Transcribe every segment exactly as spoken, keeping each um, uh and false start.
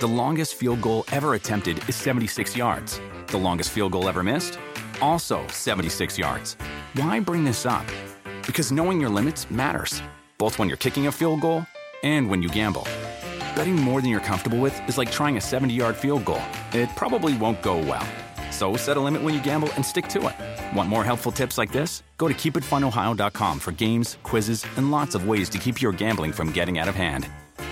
The longest field goal ever attempted is seventy-six yards. The longest field goal ever missed? Also seventy-six yards. Why bring this up? Because knowing your limits matters, both when you're kicking a field goal and when you gamble. Betting more than you're comfortable with is like trying a seventy-yard field goal. It probably won't go well. So set a limit when you gamble and stick to it. Want more helpful tips like this? Go to keep it fun ohio dot com for games, quizzes, and lots of ways to keep your gambling from getting out of hand.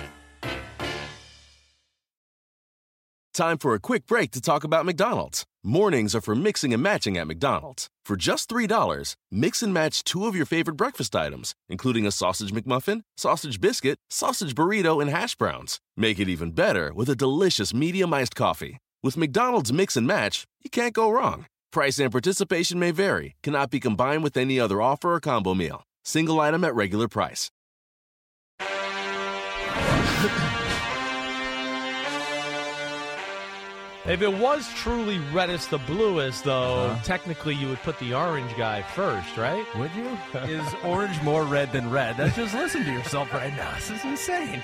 Time for a quick break to talk about McDonald's. Mornings are for mixing and matching at McDonald's. For just three dollars, mix and match two of your favorite breakfast items, including a sausage McMuffin, sausage biscuit, sausage burrito, and hash browns. Make it even better with a delicious medium iced coffee. With McDonald's Mix and Match, you can't go wrong. Price and participation may vary, cannot be combined with any other offer or combo meal. Single item at regular price. If it was truly reddest the bluest, though, Uh-huh. technically you would put the orange guy first, right? Would you? Is orange more red than red? Now just listen to yourself right now. This is insane.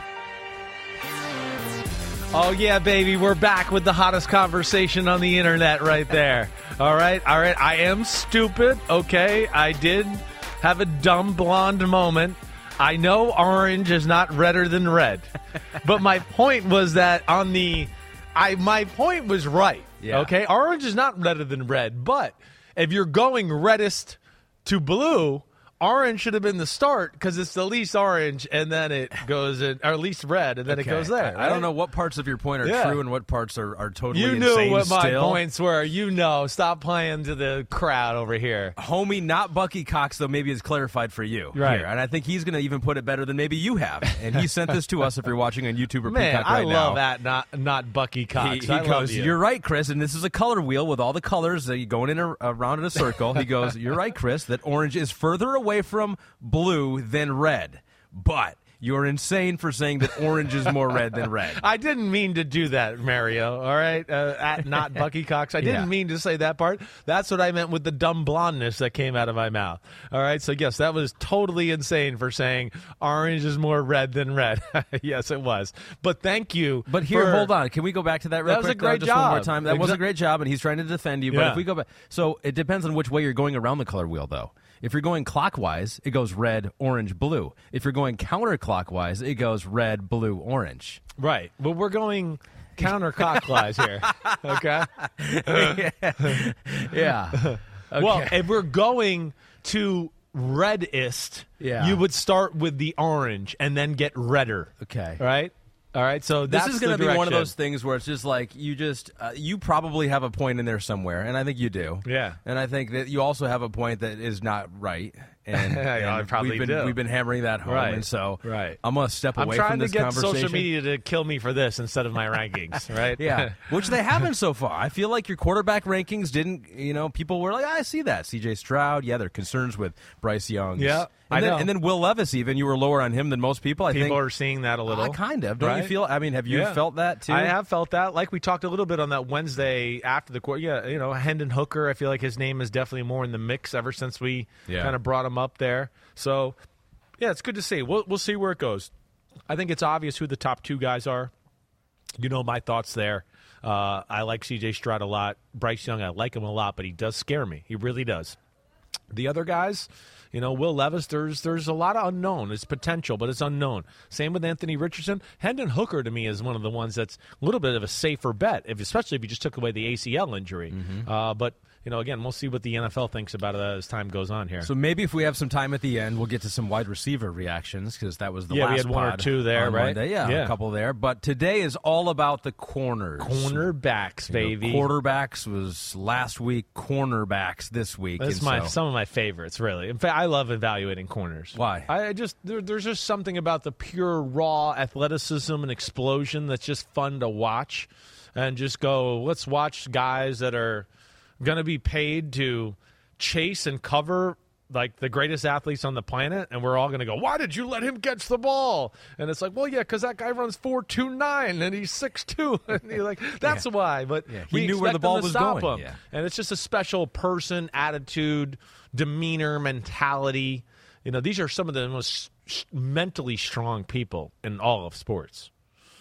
Oh, yeah, baby. We're back with the hottest conversation on the internet right there. All right. All right. I am stupid. Okay. I did have a dumb blonde moment. I know orange is not redder than red. But my point was that on the... I My point was right. Yeah. Okay. Orange is not redder than red. But if you're going reddest to blue... Orange should have been the start because it's the least orange, and then it goes in, or least red, and then Okay. it goes there. I, I right? don't know what parts of your point are Yeah. true and what parts are, are totally You insane knew what my still. points were. You know. Stop playing to the crowd over here. Homie, not Bucky Cox, though, maybe is clarified for you. Right. Here. And I think he's going to even put it better than maybe you have. And he sent this to us if you're watching on YouTube or Man, Peacock I right love now. that. Not not Bucky Cox. He, he I love goes, you. you're right, Chris, and this is a color wheel with all the colors uh, going in a, around in a circle. He goes, you're right, Chris, that orange is further away from blue than red, but you're insane for saying that orange is more red than red. I didn't mean to do that, Mario. All right, uh, at not Bucky Cox. I didn't Yeah. mean to say that part. That's what I meant with the dumb blondness that came out of my mouth. All right, so yes, that was totally insane for saying orange is more red than red. Yes, it was. But thank you. But here, for- hold on. Can we go back to that real That was quick? a great though, just one more job. time. That was a Exa- great job, and he's trying to defend you. But Yeah. if we go back, so it depends on which way you're going around the color wheel, though. If you're going clockwise, it goes red, orange, blue. If you're going counterclockwise, it goes red, blue, orange. Right. But we're going counterclockwise here. Okay. Yeah. Okay. Well, if we're going to reddest, Yeah. you would start with the orange and then get redder. Okay. Right? All right. So This that's is going to the be one of direction. those things where it's just like you just uh, you probably have a point in there somewhere, and I think you do. Yeah. And I think that you also have a point that is not right, and, Yeah, and I probably we've been do. we've been hammering that home, Right. and so Right. I'm going to step I'm away trying from to this get conversation. social media to kill me for this instead of my rankings, right? Yeah, which they haven't so far. I feel like your quarterback rankings didn't, you know, people were like, I see that. C J Stroud, yeah, they're concerns with Bryce Young. Yeah, and I then, know. And then Will Levis, even, you were lower on him than most people. I People think. are seeing that a little. Uh, kind of. Don't you right? feel, I mean, have you Yeah. felt that too? I have felt that. Like we talked a little bit on that Wednesday after the court. Yeah, you know, Hendon Hooker, I feel like his name is definitely more in the mix ever since we Yeah. kind of brought him up there. So, yeah, it's good to see. We'll, we'll see where it goes. I think it's obvious who the top two guys are. You know my thoughts there. Uh, I like C J Stroud a lot. Bryce Young, I like him a lot, but he does scare me. He really does. The other guys, you know, Will Levis, there's there's a lot of unknown. It's potential, but it's unknown. Same with Anthony Richardson. Hendon Hooker, to me, is one of the ones that's a little bit of a safer bet, if, especially if you just took away the A C L injury. Mm-hmm. Uh, but, you know, again, we'll see what the N F L thinks about it as time goes on here. So maybe if we have some time at the end, we'll get to some wide receiver reactions because that was the Yeah, we last had one or pod two there, on right? Monday. Yeah, Yeah. a couple there. But today is all about the corners. Cornerbacks, You know, baby. quarterbacks was last week. Cornerbacks this week. That's and my so- some of my favorites, really. In fact, I love evaluating corners. Why? I I just there, there's just something about the pure raw athleticism and explosion that's just fun to watch, and just go. Let's watch guys that are going to be paid to chase and cover like the greatest athletes on the planet, and we're all going to go, why did you let him catch the ball? And it's like, well, yeah, because that guy runs four two nine and he's six two, and you're like, that's Yeah. why. But Yeah, we he knew where the expect ball him to was stop going. him. Yeah. And it's just a special person, attitude, demeanor, mentality. You know, these are some of the most s- mentally strong people in all of sports.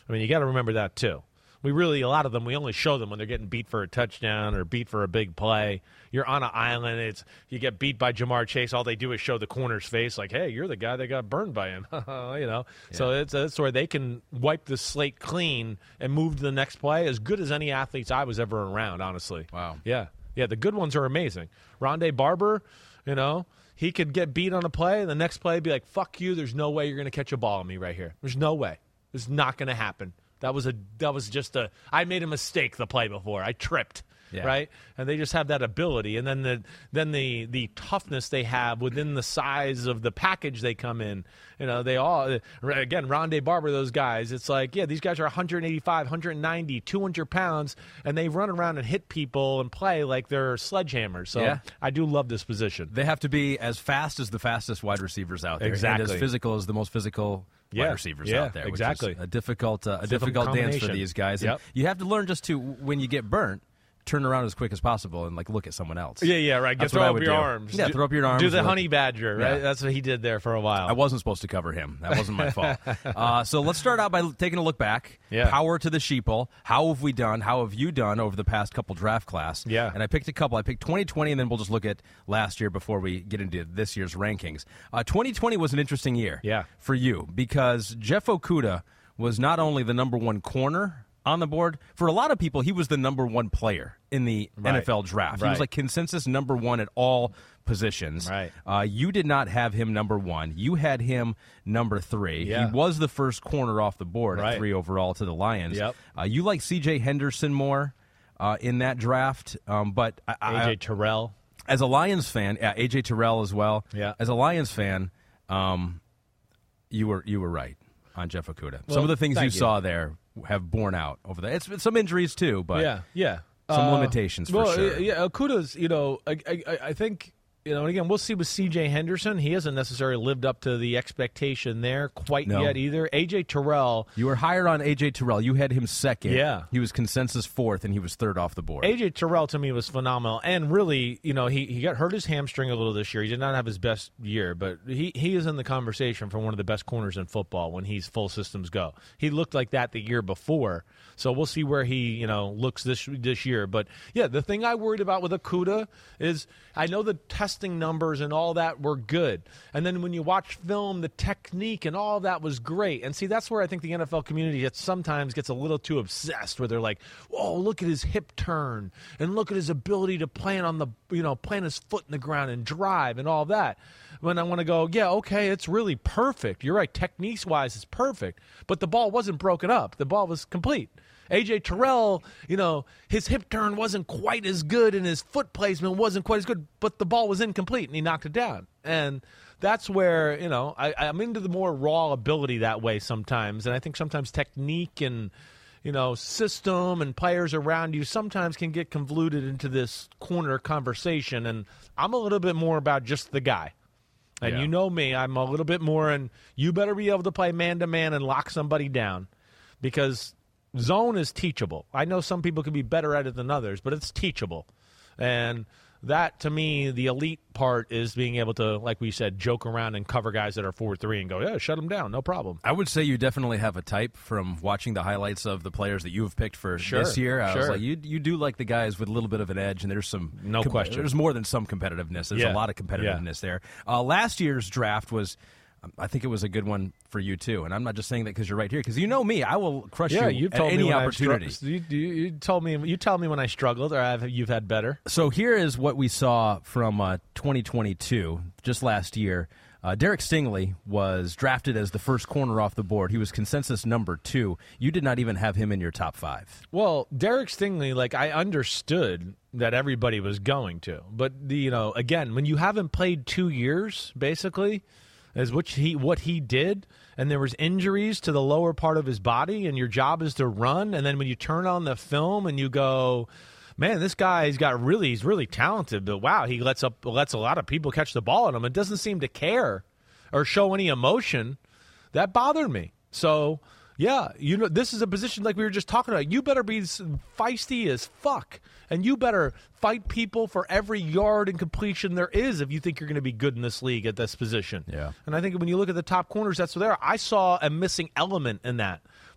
I mean, you got to remember that too. We really, a lot of them, we only show them when they're getting beat for a touchdown or beat for a big play. You're on an island. It's you get beat by Jamar Chase. All they do is show the corner's face, like, "Hey, you're the guy that got burned by him." you know. Yeah. So it's that's where they can wipe the slate clean and move to the next play. As good as any athletes I was ever around, honestly. Wow. Yeah, yeah. The good ones are amazing. Rondé Barber, you know, he could get beat on a play, and the next play be like, "Fuck you." There's no way you're going to catch a ball on me right here. There's no way. It's not going to happen. That was a that was just a I made a mistake the play before. I tripped, yeah. right? And they just have that ability. And then the then the the toughness they have within the size of the package they come in. You know, they all again, Rondé Barber, those guys. It's like, yeah, these guys are one eighty-five, one ninety, two hundred pounds, and they run around and hit people and play like they're sledgehammers. So yeah. I do love this position. They have to be as fast as the fastest wide receivers out there, exactly, and as physical as the most physical. Yeah, wide receivers yeah, out there, which exactly. is a difficult, uh, a difficult difficult dance for these guys. And yep. you have to learn just to, when you get burnt, turn around as quick as possible and like look at someone else. Yeah, yeah, right. That's throw what I up would your do. arms. Yeah, do, throw up your arms. Do the look. honey badger, right? Yeah. That's what he did there for a while. I wasn't supposed to cover him. That wasn't my fault. Uh, so let's start out by taking a look back. Yeah. Power to the sheeple. How have we done? How have you done over the past couple draft class? Yeah. And I picked a couple. I picked twenty twenty, and then we'll just look at last year before we get into this year's rankings. Uh, twenty twenty was an interesting year yeah. for you because Jeff Okudah was not only the number one corner on the board, for a lot of people, he was the number one player in the right. N F L draft. Right. He was like consensus number one at all positions. Right. Uh, you did not have him number one. You had him number three. Yeah. He was the first corner off the board right. at three overall to the Lions. Yep. Uh, you like C J Henderson more uh, in that draft, um, but I, A J Terrell. As a Lions fan, yeah, A J Terrell as well. Yeah. As a Lions fan, um, you were you were right on Jeff Okudah. Well, some of the things you, you saw there have borne out over there. It's been some injuries too, but yeah, yeah, some uh, limitations for well, sure. Yeah, Okudah's. You know, I, I, I think. You know, and again, we'll see with C J Henderson. He hasn't necessarily lived up to the expectation there quite no. yet either. A J Terrell. You were higher on A J Terrell. You had him second. Yeah. He was consensus fourth, and he was third off the board. A J Terrell, to me, was phenomenal. And really, you know, he, he got hurt his hamstring a little this year. He did not have his best year, but he, he is in the conversation for one of the best corners in football when he's full systems go. He looked like that the year before. So we'll see where he, you know, looks this this year. But, yeah, the thing I worried about with Okudah is I know the testing numbers and all that were good. And then when you watch film, the technique and all that was great. And see, that's where I think the N F L community gets, sometimes gets a little too obsessed, where they're like, "Oh, look at his hip turn and look at his ability to plant on the, you know, plant his foot in the ground and drive and all that." When I want to go, yeah, okay, it's really perfect. You're right, techniques-wise, it's perfect. But the ball wasn't broken up. The ball was complete. A J Terrell, you know, his hip turn wasn't quite as good and his foot placement wasn't quite as good, but the ball was incomplete and he knocked it down. And that's where, you know, I, I'm into the more raw ability that way sometimes. And I think sometimes technique and, you know, system and players around you sometimes can get convoluted into this corner conversation. And I'm a little bit more about just the guy. And yeah. you know me, I'm a little bit more, and you better be able to play man-to-man and lock somebody down, because zone is teachable. I know some people can be better at it than others, but it's teachable. And that, to me, the elite part is being able to, like we said, joke around and cover guys that are four three and go, yeah, shut them down, no problem. I would say you definitely have a type from watching the highlights of the players that you have picked for sure, this year. I sure. was like, you you do like the guys with a little bit of an edge, and there's some no com- question. There's more than some competitiveness. There's yeah. a lot of competitiveness yeah. there. Uh, last year's draft was. I think it was a good one for you, too. And I'm not just saying that because you're right here. Because you know me. I will crush yeah, you you've at told any me when opportunity. I've str- you, you, you, told me, you tell me when I struggled or I've, you've had better. So here is what we saw from uh, twenty twenty-two, just last year. Uh, Derek Stingley was drafted as the first corner off the board. He was consensus number two. You did not even have him in your top five. Well, Derek Stingley, like, I understood that everybody was going to. But, the, you know, again, when you haven't played two years, basically, as which he what he did, and there was injuries to the lower part of his body, and your job is to run, and then when you turn on the film and you go, man, this guy's got really he's really talented, but wow, he lets up lets a lot of people catch the ball at him. It doesn't seem to care or show any emotion. That bothered me. So yeah, you know, this is a position like we were just talking about. You better be feisty as fuck, and you better fight people for every yard and completion there is if you think you're going to be good in this league at this position. Yeah. And I think when you look at the top corners, that's what they are. I saw a missing element in that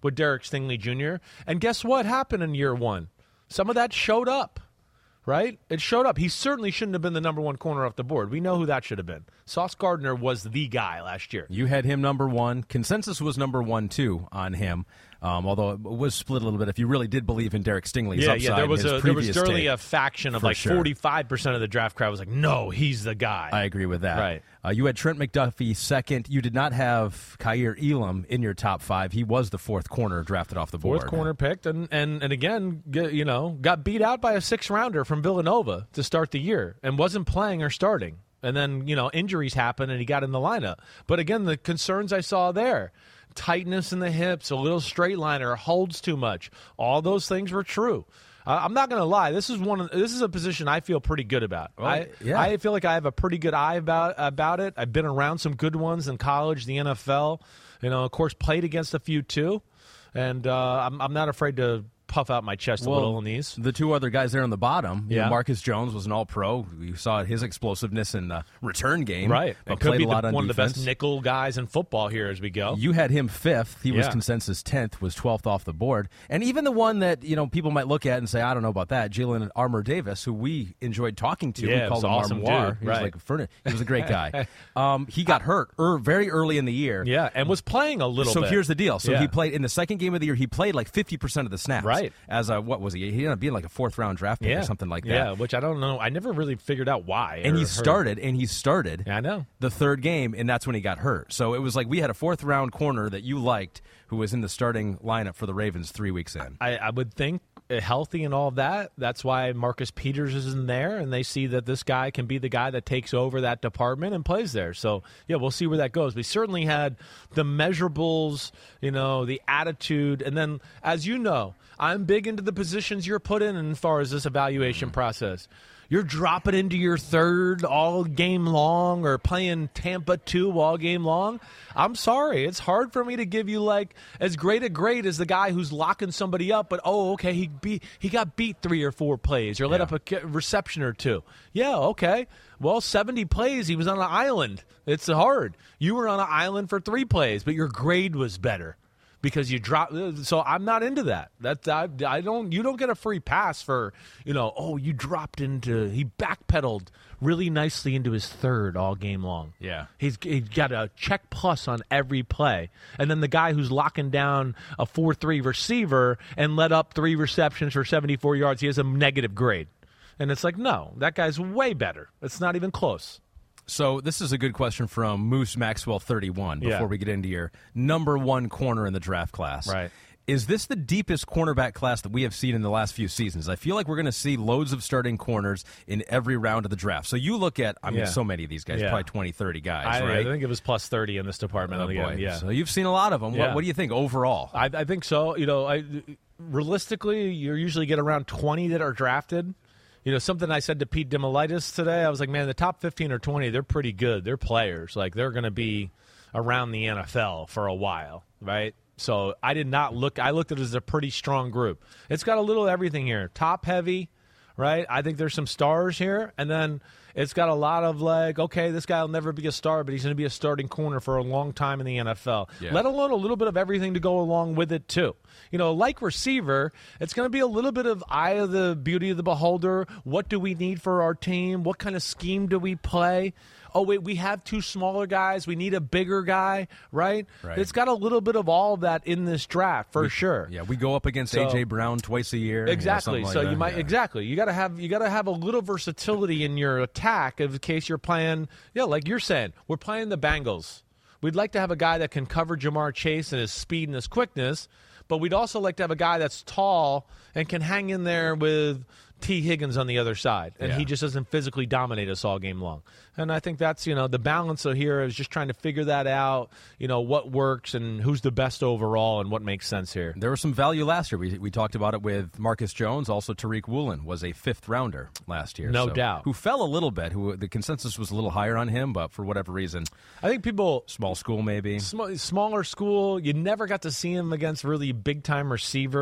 with Derek Stingley Junior And guess what happened in year one? Some of that showed up, right? It showed up. He certainly shouldn't have been the number one corner off the board. We know who that should have been. Sauce Gardner was the guy last year. You had him number one. Consensus was number one, too, on him. Um, although it was split a little bit if you really did believe in Derek Stingley's yeah, upside. Yeah, there was, in his a, there was certainly tape, a faction of for like sure. forty-five percent of the draft crowd was like, no, he's the guy. I agree with that. Right. Uh, you had Trent McDuffie second. You did not have Kaiir Elam in your top five. He was the fourth corner drafted off the board. Fourth corner picked, and, and, and again, get, you know, got beat out by a six-rounder from Villanova to start the year and wasn't playing or starting. And then, you know, injuries happened and he got in the lineup. But again, the concerns I saw there, tightness in the hips, a little straight liner, holds too much. All those things were true. Uh, I'm not going to lie. This is one. Of, this is a position I feel pretty good about. Well, I, yeah. I feel like I have a pretty good eye about about it. I've been around some good ones in college, the N F L. You know, of course, played against a few too, and uh, I'm, I'm not afraid to puff out my chest well, a little in these. The two other guys there on the bottom, you yeah. know, Marcus Jones was an all-pro. You saw his explosiveness in the return game. Right. But It could played be a lot the, on one defense. of the best nickel guys in football here as we go. You had him fifth. He was Yeah. consensus tenth, was twelfth off the board. And even the one that, you know, people might look at and say, I don't know about that, Jalen Armour Davis, who we enjoyed talking to. Yeah, we called was him awesome Armoire. dude. He was Right. like a furnace. He was a great guy. um, he got hurt er, very early in the year. Yeah, and was playing a little So bit. here's the deal. So Yeah. he played in the second game of the year. He played like fifty percent of the snaps. Right. As a, what was he? He ended up being like a fourth round draft pick yeah. or something like that. Yeah, which I don't know. I never really figured out why. And or he heard. started, and he started. Yeah, I know. The third game, and that's when he got hurt. So it was like we had a fourth round corner that you liked, who was in the starting lineup for the Ravens three weeks in. I, I would think uh, healthy and all of that. That's why Marcus Peters is in there, and they see that this guy can be the guy that takes over that department and plays there. So, yeah, we'll see where that goes. We certainly had the measurables, you know, the attitude, and then, as you know, I'm big into the positions you're put in as far as this evaluation process. You're dropping into your third all game long or playing Tampa two all game long. I'm sorry. It's hard for me to give you like as great a grade as the guy who's locking somebody up, but oh, okay, he beat, he got beat three or four plays or let Yeah. up a ki- reception or two. Yeah, okay. Well, seventy plays, he was on an island. It's hard. You were on an island for three plays, but your grade was better. Because you drop, so I'm not into that. That I, I don't. You don't get a free pass for, you know. Oh, you dropped into. He backpedaled really nicely into his third all game long. Yeah. he's he's got a check plus on every play, and then the guy who's locking down a four three receiver and let up three receptions for seventy-four yards, he has a negative grade, and it's like no, that guy's way better. It's not even close. So this is a good question from Moose Maxwell thirty-one before Yeah. we get into your number one corner in the draft class. Right. Is this the deepest cornerback class that we have seen in the last few seasons? I feel like we're going to see loads of starting corners in every round of the draft. So you look at, I mean, Yeah. so many of these guys, Yeah. probably twenty, thirty guys, I, right? I think it was plus thirty in this department. Oh, again. boy. Yeah. So you've seen a lot of them. Yeah. What, what do you think overall? I, I think so. You know, I, realistically, you usually get around twenty that are drafted. You know, something I said to Pete Demolitis today, I was like, man, the top fifteen or twenty, they're pretty good. They're players. Like, they're going to be around the N F L for a while, right? So I did not look – I looked at it as a pretty strong group. It's got a little everything here. Top heavy, right? I think there's some stars here. And then it's got a lot of like, okay, this guy will never be a star, but he's going to be a starting corner for a long time in the N F L. Yeah. Let alone a little bit of everything to go along with it too. You know, like receiver, it's going to be a little bit of eye of the beauty of the beholder. What do we need for our team? What kind of scheme do we play? Oh, wait, we have two smaller guys. We need a bigger guy, right? Right. It's got a little bit of all of that in this draft for sure. Yeah, we go up against So- A J. Brown twice a year. Exactly. You know, something so like you that. might Yeah. exactly. You got to have you got to have a little versatility in your attack in case you're playing. Yeah, like you're saying, we're playing the Bengals. We'd like to have a guy that can cover Jamar Chase and his speed and his quickness, but we'd also like to have a guy that's tall and can hang in there with T. Higgins on the other side, and Yeah. he just doesn't physically dominate us all game long. And I think that's, you know, the balance of here is just trying to figure that out, you know, what works and who's the best overall and what makes sense here. There was some value last year. We, we talked about it with Marcus Jones. Also, Tariq Woolen was a fifth rounder last year. No so- doubt. Who fell a little bit. Who the consensus was a little higher on him, but for whatever reason, I think people small school maybe. Sm- smaller school, you never got to see him against really big time receiver.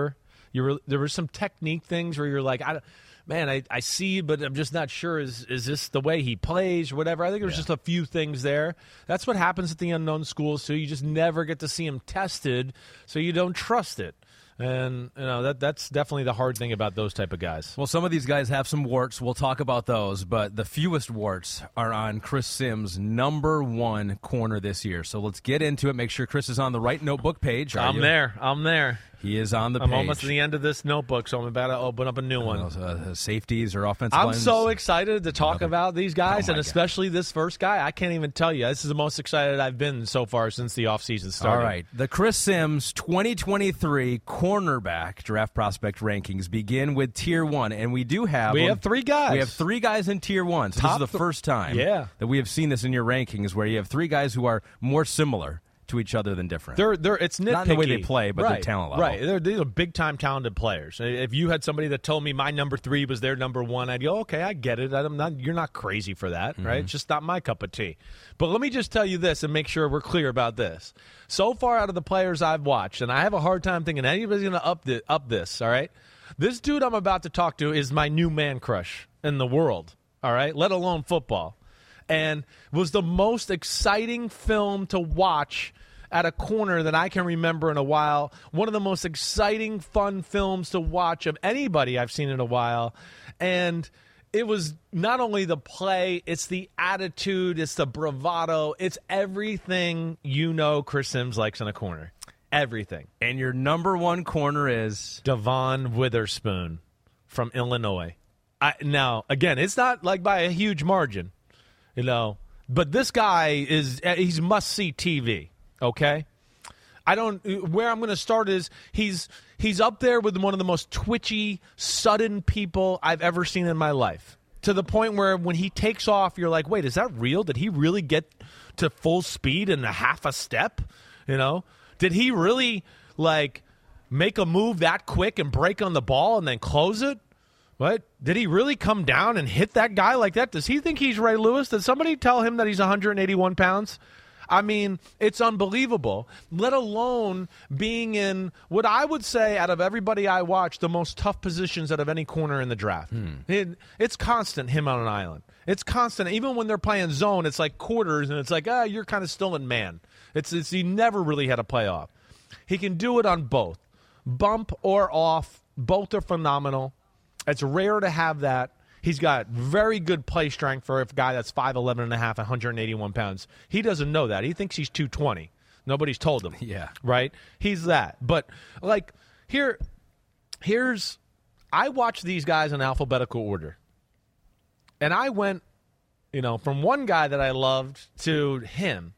You were, there were some technique things where you're like, I, man, I, I see, but I'm just not sure. Is is this the way he plays or whatever? I think there's yeah. just a few things there. That's what happens at the unknown schools, too. You just never get to see him tested, so you don't trust it. And, you know, that that's definitely the hard thing about those type of guys. Well, some of these guys have some warts. We'll talk about those. But the fewest warts are on Chris Sims' number one corner this year. So let's get into it. Make sure Chris is on the right notebook page. Are I'm you? there. I'm there. He is on the I'm page. I'm almost at the end of this notebook, so I'm about to open up a new one. Uh, safeties or offensive I'm lines. so excited to talk Another. about these guys, Oh, and especially God. this first guy. I can't even tell you. This is the most excited I've been so far since the offseason started. All right. The Chris Sims twenty twenty-three cornerback draft prospect rankings begin with Tier one, and we do have We them. have three guys. We have three guys in Tier one, so Top this is the th- first time yeah. that we have seen this in your rankings, where you have three guys who are more similar to each other than different. They're they're it's nitpicky. Not in the way they play, but right, their talent level. Right, they're, they're big time talented players. If you had somebody that told me my number three was their number one, I'd go, okay, I get it. I'm not. You're not crazy for that, mm-hmm. right? It's just not my cup of tea. But let me just tell you this and make sure we're clear about this. So far out of the players I've watched, and I have a hard time thinking anybody's going to up the, up this. All right, this dude I'm about to talk to is my new man crush in the world. All right, let alone football, and was the most exciting film to watch at a corner that I can remember in a while. One of the most exciting, fun films to watch of anybody I've seen in a while. And it was not only the play, it's the attitude, it's the bravado, it's everything you know Chris Sims likes in a corner. Everything. And your number one corner is? Devon Witherspoon from Illinois. I, now, again, it's not like by a huge margin, you know, but this guy is, he's must-see T V. Okay, I don't. Where I'm going to start is he's he's up there with one of the most twitchy, sudden people I've ever seen in my life. To the point where when he takes off, you're like, wait, is that real? Did he really get to full speed in a half a step? You know, did he really like make a move that quick and break on the ball and then close it? What? Did he really come down and hit that guy like that? Does he think he's Ray Lewis? Did somebody tell him that he's one hundred eighty-one pounds? I mean, it's unbelievable, let alone being in what I would say, out of everybody I watch, the most tough positions out of any corner in the draft. Hmm. It, it's constant, him on an island. It's constant. Even when they're playing zone, it's like quarters, and it's like, ah, you're kind of still in man. It's, it's He never really had a playoff. He can do it on both. Bump or off, both are phenomenal. It's rare to have that. He's got very good play strength for a guy that's five eleven and a half, one hundred eighty-one pounds. He doesn't know that. He thinks he's two twenty. Nobody's told him. Yeah. Right? He's that. But, like, here, here's – I watch these guys in alphabetical order. And I went, you know, from one guy that I loved to him.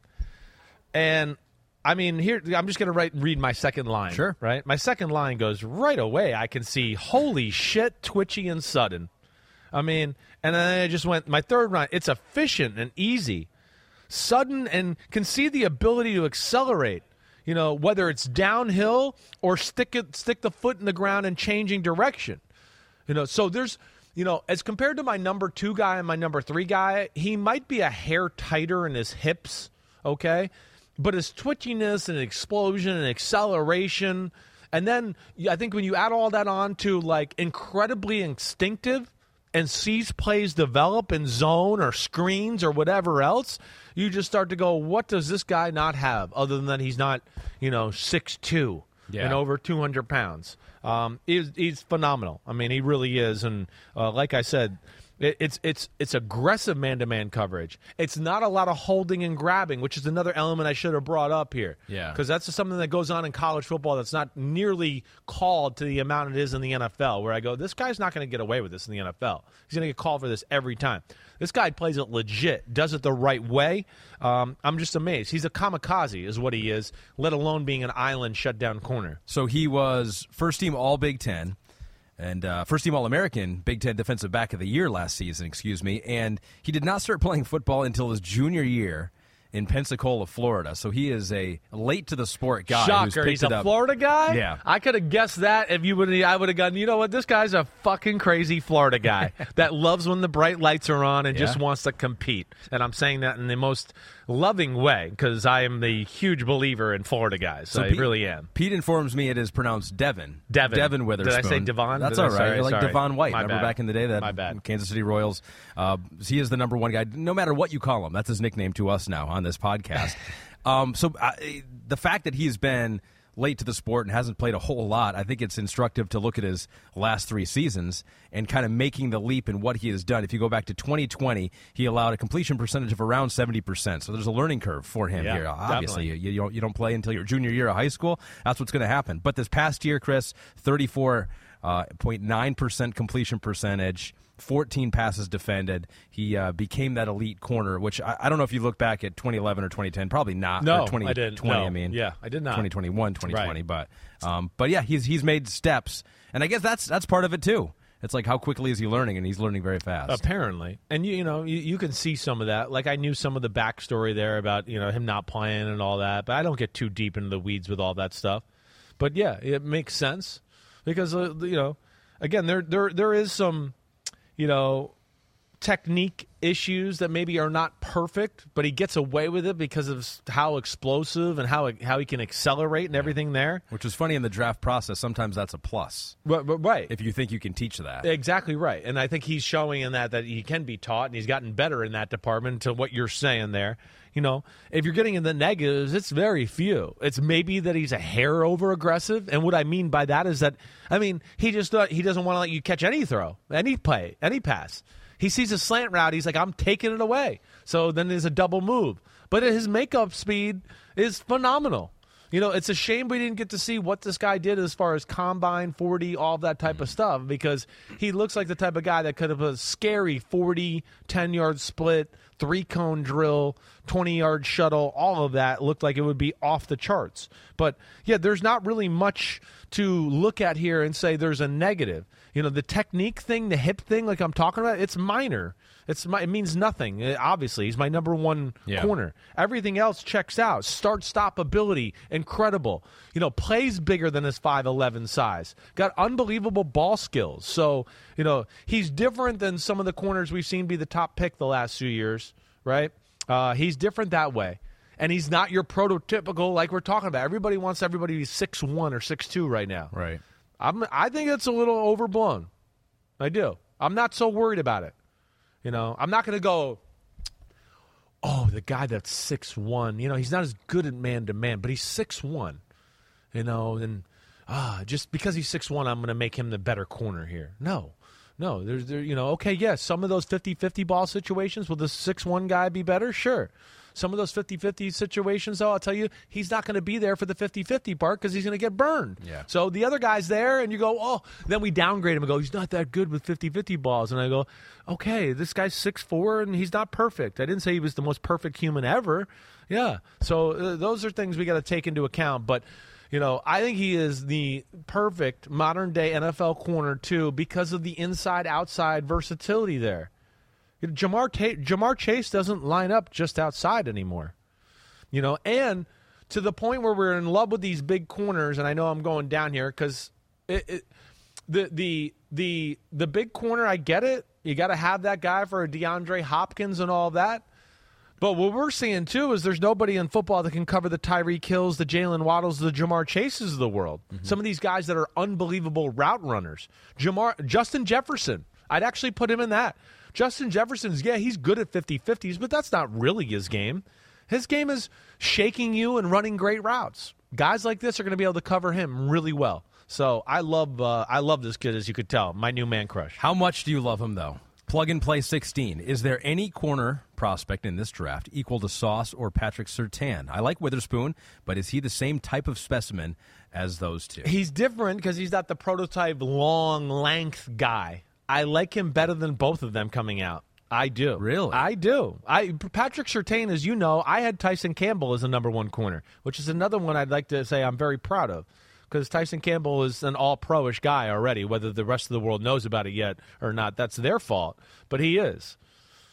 And, I mean, here – I'm just going to read my second line. Sure. Right? My second line goes right away. I can see, holy shit, twitchy and sudden. I mean, and then I just went, my third round, it's efficient and easy, sudden, and can see the ability to accelerate, you know, whether it's downhill or stick it, stick the foot in the ground and changing direction. You know, so there's, you know, as compared to my number two guy and my number three guy, he might be a hair tighter in his hips, okay? But his twitchiness and explosion and acceleration, and then I think when you add all that on to, like, incredibly instinctive, and sees plays develop in zone or screens or whatever else, you just start to go, what does this guy not have other than that he's not, you know, six two yeah. and over two hundred pounds? Um, he's, he's phenomenal. I mean, he really is. And uh, like I said, it, it's it's it's aggressive man-to-man coverage. It's not a lot of holding and grabbing, which is another element I should have brought up here. Yeah. Because that's something that goes on in college football that's not nearly called to the amount it is in the N F L, where I go, this guy's not going to get away with this in the N F L. He's going to get called for this every time. This guy plays it legit, does it the right way. Um, I'm just amazed. He's a kamikaze is what he is, let alone being an island shutdown corner. So he was first-team All-Big Ten. And uh, first-team All-American, Big Ten Defensive Back of the Year last season, excuse me. And he did not start playing football until his junior year. in Pensacola, Florida. So he is a late to the sport guy. Shocker, he's a Florida guy? Yeah. I could have guessed that if you would I would have gone, you know what, this guy's a fucking crazy Florida guy that loves when the bright lights are on and yeah. just wants to compete. And I'm saying that in the most loving way because I am the huge believer in Florida guys. So I Pete, really am. Pete informs me it is pronounced Devin. Devin. Devin Witherspoon. Did I say Devon? That's Did all right. Sorry, You're like sorry. Devon White. My Remember bad. back in the day that My bad. Kansas City Royals. Uh, he is the number one guy. No matter what you call him, that's his nickname to us now on this podcast. um, so uh, the fact that he's been late to the sport and hasn't played a whole lot, I think it's instructive to look at his last three seasons and kind of making the leap in what he has done. If you go back to twenty twenty, he allowed a completion percentage of around seventy percent. So there's a learning curve for him yeah, here. Obviously, definitely. you, you, don't, you don't play until your junior year of high school. That's what's going to happen. But this past year, Chris, thirty-four point nine percent completion percentage, fourteen passes defended. He uh, became that elite corner, which I, I don't know if you look back at twenty eleven or twenty ten. Probably not. No, or twenty twenty, I didn't. No. I mean. Yeah, I did not. twenty twenty-one, twenty twenty. Right. But, um, but yeah, he's he's made steps. And I guess that's that's part of it, too. It's like how quickly is he learning, and he's learning very fast. Apparently. And, you, you know, you, you can see some of that. Like, I knew some of the backstory there about, you know, him not playing and all that, but I don't get too deep into the weeds with all that stuff. But, yeah, it makes sense because, uh, you know, again, there there there is some, you know, technique issues that maybe are not perfect, but he gets away with it because of how explosive and how how he can accelerate and everything there. Which is funny in the draft process. Sometimes that's a plus. Right, right. If you think you can teach that. Exactly right. And I think he's showing in that that he can be taught, and he's gotten better in that department to what you're saying there. You know, if you're getting in the negatives, it's very few. It's maybe that he's a hair over aggressive, and what I mean by that is that, I mean, he just uh, he doesn't want to let you catch any throw, any play, any pass. He sees a slant route, he's like, I'm taking it away. So then there's a double move. But his makeup speed is phenomenal. You know, it's a shame we didn't get to see what this guy did as far as combine, forty, all that type of stuff, because he looks like the type of guy that could have a scary forty, ten-yard split, three-cone drill, twenty-yard shuttle, all of that looked like it would be off the charts. But, yeah, there's not really much to look at here and say there's a negative. You know, the technique thing, the hip thing, like I'm talking about, it's minor. It's my, it means nothing. It, obviously, he's my number one yeah. corner. Everything else checks out. Start stop ability, incredible. You know, plays bigger than his five eleven size. Got unbelievable ball skills. So, you know, he's different than some of the corners we've seen be the top pick the last few years, right? Uh, he's different that way. And he's not your prototypical, like we're talking about. Everybody wants everybody to be six one or six two right now. Right. I'm, I think it's a little overblown. I do. I'm not so worried about it. You know, I'm not going to go, oh, the guy that's six one, you know, he's not as good at man-to-man, but he's six one, you know, and ah, just because he's six one, I'm going to make him the better corner here. No. No, there's, there, you know, okay, yes, some of those fifty-fifty ball situations, will the six one guy be better? Sure. Some of those fifty-fifty situations, though, I'll tell you, he's not going to be there for the fifty-fifty part because he's going to get burned. Yeah. So the other guy's there, and you go, oh, then we downgrade him and go, he's not that good with fifty-fifty balls. And I go, okay, this guy's six four, and he's not perfect. I didn't say he was the most perfect human ever. Yeah. So uh, those are things we got to take into account. But, you know, I think he is the perfect modern-day N F L corner, too, because of the inside-outside versatility there. Jamar, Ta- Jamar Chase doesn't line up just outside anymore. You know, and to the point where we're in love with these big corners, and I know I'm going down here because it, it, the the the the big corner, I get it. You got to have that guy for a DeAndre Hopkins and all that. But what we're seeing, too, is there's nobody in football that can cover the Tyreek Hills, the Jalen Waddles, the Jamar Chases of the world. Mm-hmm. Some of these guys that are unbelievable route runners. Jamar, Justin Jefferson, I'd actually put him in that. Justin Jefferson's, yeah, he's good at fifty-fifties, but that's not really his game. His game is shaking you and running great routes. Guys like this are going to be able to cover him really well. So I love uh, I love this kid, as you could tell. My new man crush. How much do you love him, though? Plug and play sixteen. Is there any corner prospect in this draft equal to Sauce or Patrick Surtain? I like Witherspoon, but is he the same type of specimen as those two? He's different because he's not the prototype long length guy. I like him better than both of them coming out. I do. Really? I do. I Patrick Surtain, as you know, I had Tyson Campbell as a number one corner, which is another one I'd like to say I'm very proud of because Tyson Campbell is an all-pro-ish guy already. Whether the rest of the world knows about it yet or not, that's their fault, but he is.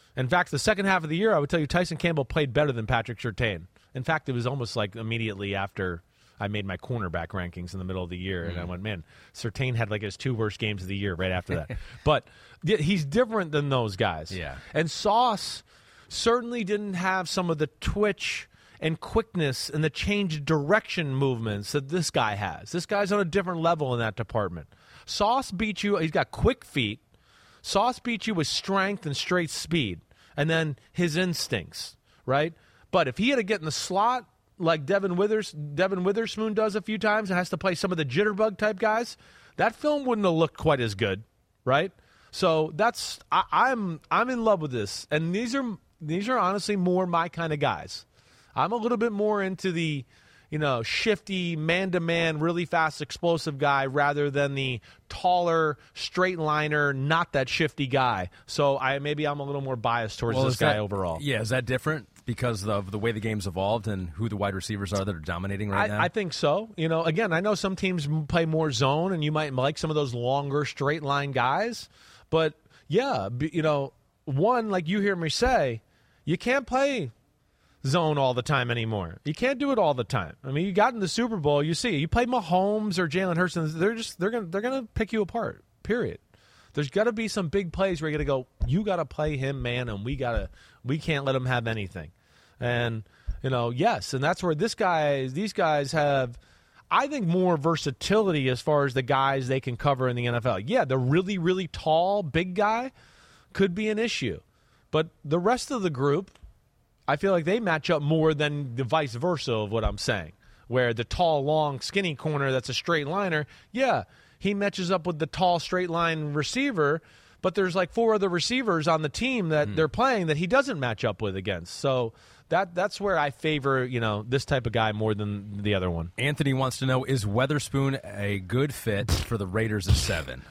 In fact, the second half of the year, I would tell you Tyson Campbell played better than Patrick Surtain. In fact, it was almost like immediately after I made my cornerback rankings in the middle of the year, mm-hmm. and I went, man, Surtain had like his two worst games of the year right after that. But he's different than those guys. Yeah. And Sauce certainly didn't have some of the twitch and quickness and the change direction movements that this guy has. This guy's on a different level in that department. Sauce beat you. He's got quick feet. Sauce beat you with strength and straight speed, and then his instincts, right? But if he had to get in the slot like Devin Withers, Devin Witherspoon does a few times and has to play some of the jitterbug type guys, that film wouldn't have looked quite as good, right? So that's I, I'm I'm in love with this, and these are these are honestly more my kind of guys. I'm a little bit more into the, you know, shifty, man-to-man, really fast, explosive guy rather than the taller, straight-liner, not that shifty guy. So I maybe I'm a little more biased towards well, this guy that, overall. Yeah, is that different because of the way the game's evolved and who the wide receivers are that are dominating right I, now? I think so. You know, again, I know some teams play more zone, and you might like some of those longer, straight-line guys. But, yeah, you know, one, like you hear me say, you can't play zone all the time anymore. You can't do it all the time. I mean, you got in the Super Bowl, you see, you play Mahomes or Jalen Hurts, and they're just they're gonna they're gonna pick you apart. Period. There's got to be some big plays where you got to go. You got to play him, man, and we gotta we can't let him have anything. And you know, yes, and that's where this guy these guys have, I think, more versatility as far as the guys they can cover in the N F L. Yeah, the really really tall big guy could be an issue, but the rest of the group, I feel like they match up more than the vice versa of what I'm saying, where the tall, long, skinny corner that's a straight liner, yeah, he matches up with the tall, straight line receiver, but there's like four other receivers on the team that mm. they're playing that he doesn't match up with against. So that that's where I favor, you know, this type of guy more than the other one. Anthony wants to know, is Witherspoon a good fit for the Raiders of seven?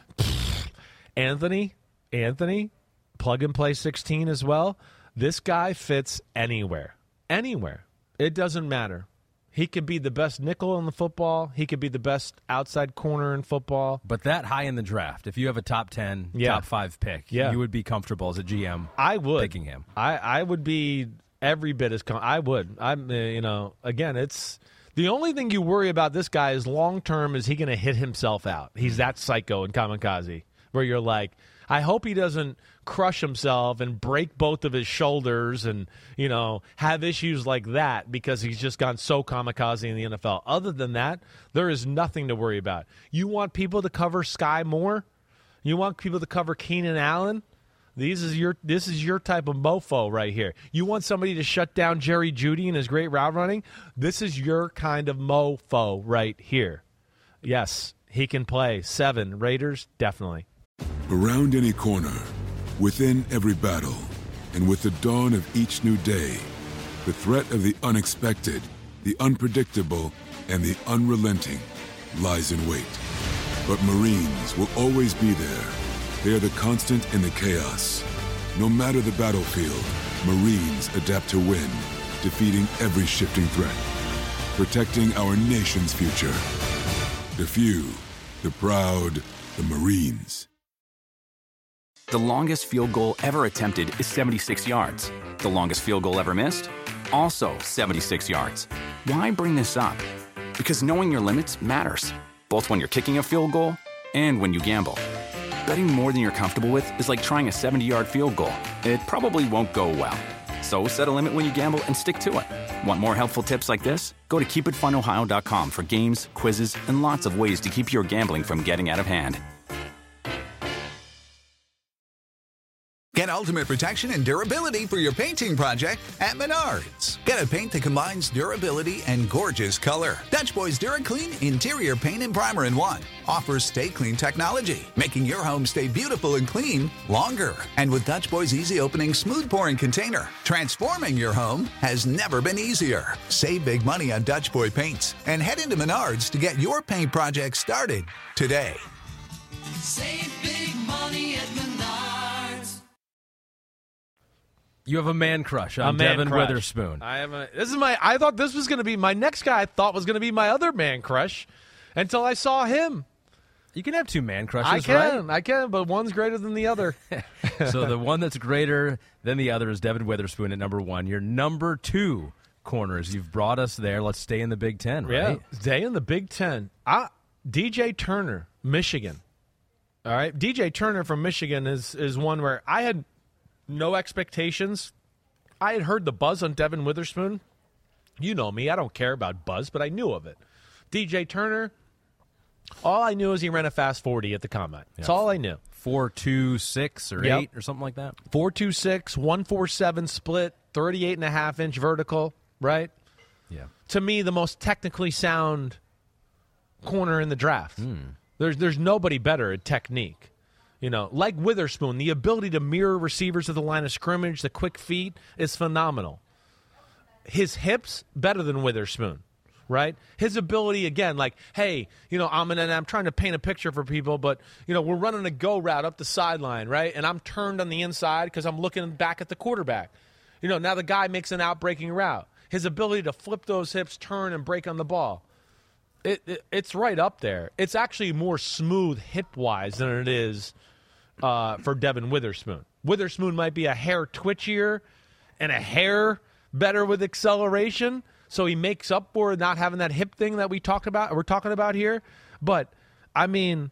Anthony, Anthony, plug and play sixteen as well. This guy fits anywhere. Anywhere. It doesn't matter. He could be the best nickel in the football. He could be the best outside corner in football. But that high in the draft, if you have a top ten, yeah. top five pick, yeah. you would be comfortable as a G M I would. picking him. I, I would be every bit as com- I would. I'm, uh, you know, again, it's the only thing you worry about this guy is long-term, is he going to hit himself out? He's that psycho and kamikaze where you're like, I hope he doesn't crush himself and break both of his shoulders and, you know, have issues like that because he's just gone so kamikaze in the N F L. Other than that, there is nothing to worry about. You want people to cover Sky Moore? You want people to cover Keenan Allen? These is your this is your type of mofo right here. You want somebody to shut down Jerry Jeudy and his great route running? This is your kind of mofo right here. Yes, he can play. Seven. Raiders, definitely. Around any corner, within every battle, and with the dawn of each new day, the threat of the unexpected, the unpredictable, and the unrelenting lies in wait. But Marines will always be there. They are the constant in the chaos. No matter the battlefield, Marines adapt to win, defeating every shifting threat, protecting our nation's future. The few, the proud, the Marines. The longest field goal ever attempted is seventy-six yards. The longest field goal ever missed? Also seventy-six yards. Why bring this up? Because knowing your limits matters, both when you're kicking a field goal and when you gamble. Betting more than you're comfortable with is like trying a seventy-yard field goal. It probably won't go well. So set a limit when you gamble and stick to it. Want more helpful tips like this? Go to keep it fun ohio dot com for games, quizzes, and lots of ways to keep your gambling from getting out of hand. Get ultimate protection and durability for your painting project at Menards. Get a paint that combines durability and gorgeous color. Dutch Boys DuraClean Interior Paint and Primer in one offers Stay Clean technology, making your home stay beautiful and clean longer. And with Dutch Boys Easy Opening Smooth Pouring Container, transforming your home has never been easier. Save big money on Dutch Boy paints and head into Menards to get your paint project started today. Save big money at Menards. You have a man crush on a man Devin crush. Witherspoon. I have a, this is my. I thought this was going to be my next guy. I thought was going to be my other man crush, until I saw him. You can have two man crushes, I can, right? I can, but one's greater than the other. So the one that's greater than the other is Devin Witherspoon at number one. Your number two corners. You've brought us there. Let's stay in the Big Ten, right? Yeah, stay in the Big Ten. I, D J Turner, Michigan. All right, D J Turner from Michigan is is one where I had no expectations. I had heard the buzz on Devin Witherspoon. You know me, I don't care about buzz, but I knew of it. D J Turner, all I knew is he ran a fast forty at the Combine. That's Yeah. all I knew. four two six or Yep. eight or something like that. four two six, one forty-seven split, thirty-eight and a half inch vertical, right? Yeah. To me, the most technically sound corner in the draft. Mm. There's there's nobody better at technique. You know, like Witherspoon, the ability to mirror receivers at the line of scrimmage, the quick feet is phenomenal. His hips, better than Witherspoon, right? His ability, again, like, hey, you know, I'm and I'm trying to paint a picture for people, but, you know, we're running a go route up the sideline, right? And I'm turned on the inside because I'm looking back at the quarterback. You know, now the guy makes an out-breaking route. His ability to flip those hips, turn, and break on the ball. It, it It's right up there. It's actually more smooth hip-wise than it is uh, for Devin Witherspoon. Witherspoon might be a hair twitchier and a hair better with acceleration, so he makes up for not having that hip thing that we talked about. We're talking about here. But, I mean,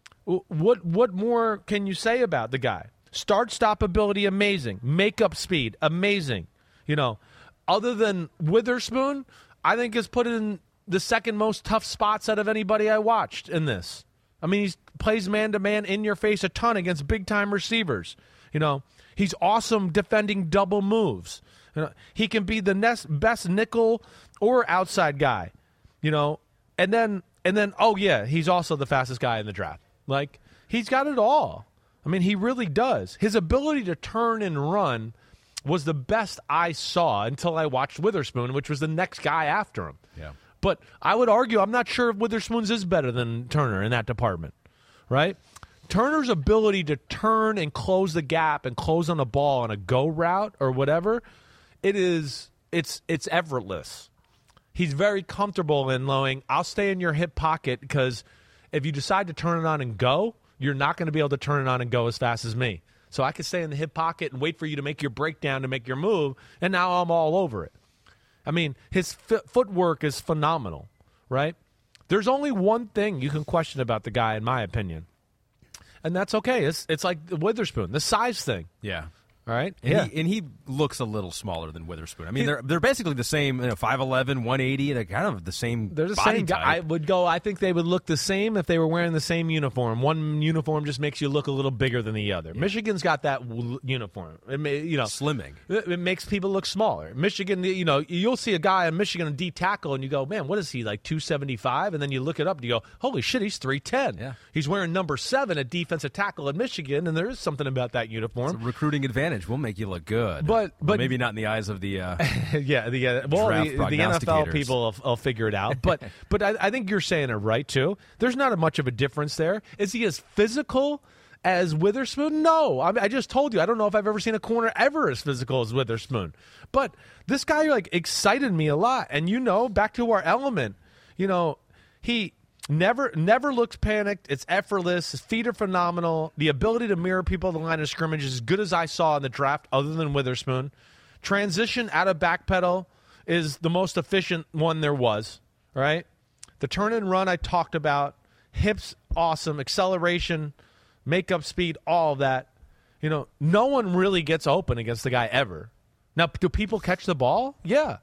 what what more can you say about the guy? Start-stop ability, amazing. Make-up speed, amazing. You know, other than Witherspoon, I think has put in the second most tough spots out of anybody I watched in this. I mean, he plays man-to-man in your face a ton against big-time receivers. You know, he's awesome defending double moves. You know, he can be the nest, best nickel or outside guy. You know, and then and then oh yeah, he's also the fastest guy in the draft. Like, he's got it all. I mean, he really does. His ability to turn and run was the best I saw until I watched Witherspoon, which was the next guy after him. Yeah. But I would argue I'm not sure if Witherspoon's is better than Turner in that department, right? Turner's ability to turn and close the gap and close on the ball on a go route or whatever, it is it's it's effortless. He's very comfortable in knowing I'll stay in your hip pocket because if you decide to turn it on and go, you're not going to be able to turn it on and go as fast as me. So I can stay in the hip pocket and wait for you to make your breakdown to make your move, and now I'm all over it. I mean, his f- footwork is phenomenal, right? There's only one thing you can question about the guy, in my opinion, and that's okay. It's it's like the Witherspoon, the size thing. Yeah. All right? And, yeah. he, and he looks a little smaller than Witherspoon. I mean, they're they're basically the same, you know, five eleven, one eighty. They're kind of the same They're the body same guy. type. I would go, I think they would look the same if they were wearing the same uniform. One uniform just makes you look a little bigger than the other. Yeah. Michigan's got that w- uniform. It may, you know, Slimming. It, it makes people look smaller. Michigan, you know, you'll see a guy in Michigan on D tackle and you go, man, what is he, like two seventy-five? And then you look it up and you go, holy shit, he's three ten. Yeah. He's wearing number seven at defensive tackle at Michigan, and there is something about that uniform. It's a recruiting advantage will make you look good. But- Well, but- maybe not in the eyes of the uh, yeah, the uh, well, Draft the, the N F L prognosticators. people will, will figure it out. But but I, I think you're saying it right too. There's not a much of a difference there. Is he as physical as Witherspoon? No, I, mean, I just told you. I don't know if I've ever seen a corner ever as physical as Witherspoon. But this guy like excited me a lot. And you know, back to our element, you know, he never never looks panicked. It's effortless. His feet are phenomenal. The ability to mirror people at the line of scrimmage is as good as I saw in the draft, other than Witherspoon. Transition out of backpedal is the most efficient one there was, right? The turn and run I talked about. Hips, awesome. Acceleration, makeup speed, all of that. You know, no one really gets open against the guy ever. Now, do people catch the ball? Yeah.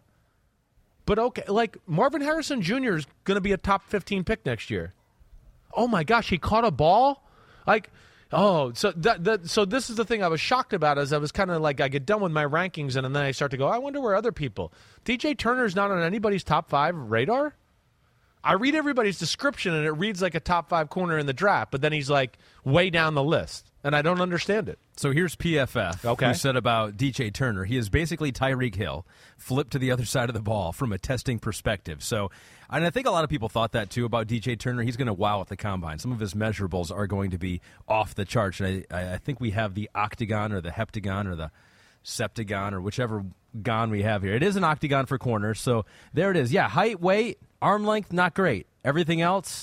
But okay, like Marvin Harrison Junior is going to be a top fifteen pick next year. Oh my gosh, he caught a ball? Like, oh, so that, that so this is the thing I was shocked about as I was kind of like, I get done with my rankings and, and then I start to go, I wonder where other people. D J Turner's not on anybody's top five radar? I read everybody's description and it reads like a top five corner in the draft, but then he's like way down the list, and I don't understand it. So here's P F F, Okay. who said about D J Turner, he is basically Tyreek Hill, flipped to the other side of the ball from a testing perspective. So, and I think a lot of people thought that too about D J Turner. He's going to wow at the combine. Some of his measurables are going to be off the charts. And I, I think we have the octagon or the heptagon or the septagon or whichever gon we have here. It is an octagon for corners, so there it is. Yeah, height, weight, arm length, not great. Everything else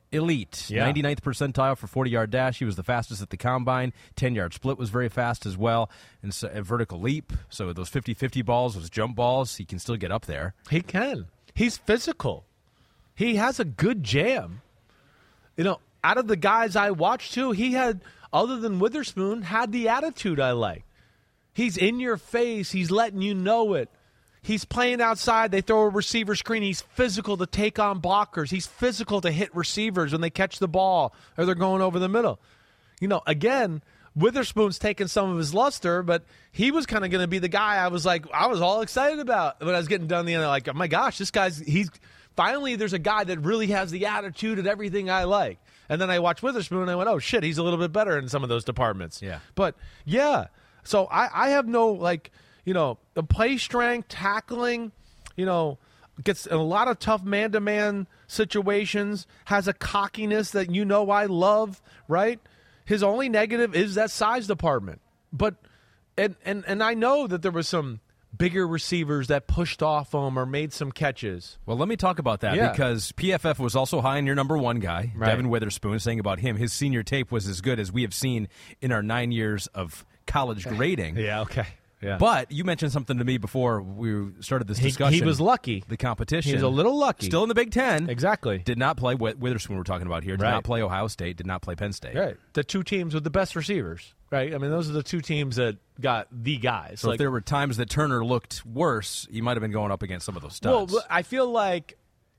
elite. Yeah. ninety-ninth percentile for forty-yard dash. He was the fastest at the combine. ten-yard split was very fast as well. And so a vertical leap. So those fifty-fifty balls, those jump balls, he can still get up there. He can. He's physical. He has a good jam. You know, out of the guys I watched too, he had, other than Witherspoon, had the attitude I like. He's in your face. He's letting you know it. He's playing outside. They throw a receiver screen. He's physical to take on blockers. He's physical to hit receivers when they catch the ball or they're going over the middle. You know, again, Witherspoon's taking some of his luster, but he was kind of going to be the guy I was like, I was all excited about when I was getting done the end. Like, oh my gosh, this guy's, he's, finally there's a guy that really has the attitude and everything I like. And then I watched Witherspoon and I went, oh shit, he's a little bit better in some of those departments. Yeah. But yeah, so I, I have no, like, you know, the play strength, tackling, you know, gets a lot of tough man-to-man situations, has a cockiness that you know I love, right? His only negative is that size department. But, and, and, and I know that there was some bigger receivers that pushed off him or made some catches. Well, let me talk about that Yeah. because P F F was also high on your number one guy, Right. Devin Witherspoon, saying about him, his senior tape was as good as we have seen in our nine years of college grading. Yeah, okay. Yeah. But you mentioned something to me before we started this He- discussion. he was lucky. The competition. He was a little lucky. Still in the Big Ten. Exactly. Did not play Wi- Witherspoon we're talking about here. Did Right. not play Ohio State. Did not play Penn State. Right. The two teams with the best receivers, right? I mean, those are the two teams that got the guys. So Like, if there were times that Turner looked worse, he might have been going up against some of those studs. well, I feel like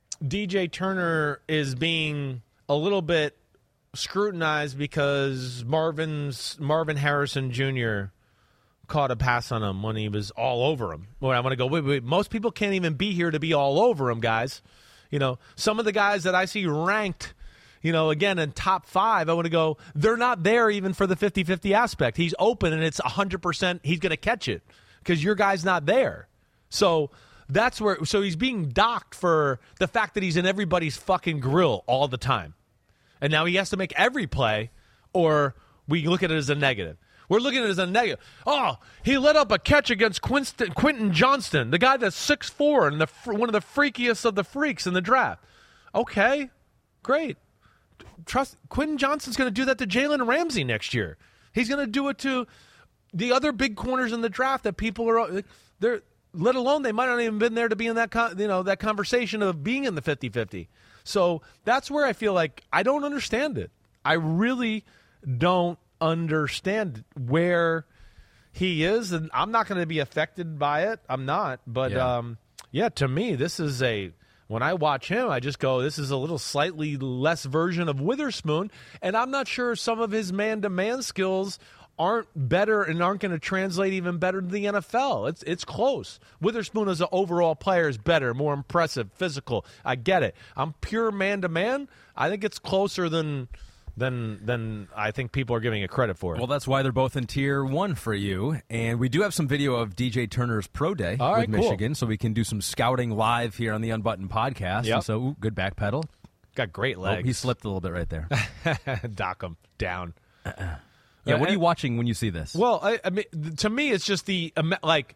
D J Turner is being a little bit scrutinized because Marvin's Marvin Harrison Junior caught a pass on him when he was all over him. Well, I want to go, wait, wait, most people can't even be here to be all over him, guys. You know, some of the guys that I see ranked, you know, again, in top five, I want to go, they're not there even for the fifty-fifty aspect. He's open and it's one hundred percent he's going to catch it because your guy's not there. So that's where, so he's being docked for the fact that he's in everybody's fucking grill all the time. And now he has to make every play or we look at it as a negative. We're looking at it as a negative. Oh, he let up a catch against Quinton, Quentin Johnston, the guy that's six foot four and the one of the freakiest of the freaks in the draft. Okay, great. Trust Quentin Johnston's going to do that to Jalen Ramsey next year. He's going to do it to the other big corners in the draft that people are they're let alone they might not even been there to be in that con, you know that conversation of being in the fifty-fifty. So that's where I feel like I don't understand it. I really don't understand where he is, and I'm not going to be affected by it. I'm not, but Yeah. um, yeah, to me, this is a. When I watch him, I just go, this is a little slightly less version of Witherspoon, and I'm not sure some of his man-to-man skills aren't better and aren't going to translate even better to the N F L. It's it's close. Witherspoon as an overall player is better, more impressive, physical. I get it. I'm pure man-to-man. I think it's closer than than than I think people are giving it credit for. Well, that's why they're both in tier one for you. And we do have some video of D J Turner's pro day All right, with cool. Michigan, so we can do some scouting live here on the Unbuttoned podcast. Yep. And so, ooh, good back pedal. Got great Oh, legs. he slipped a little bit right there. Dock him down. Yeah, what are and- you watching when you see this? Well, I, I mean, th- to me, it's just the um, like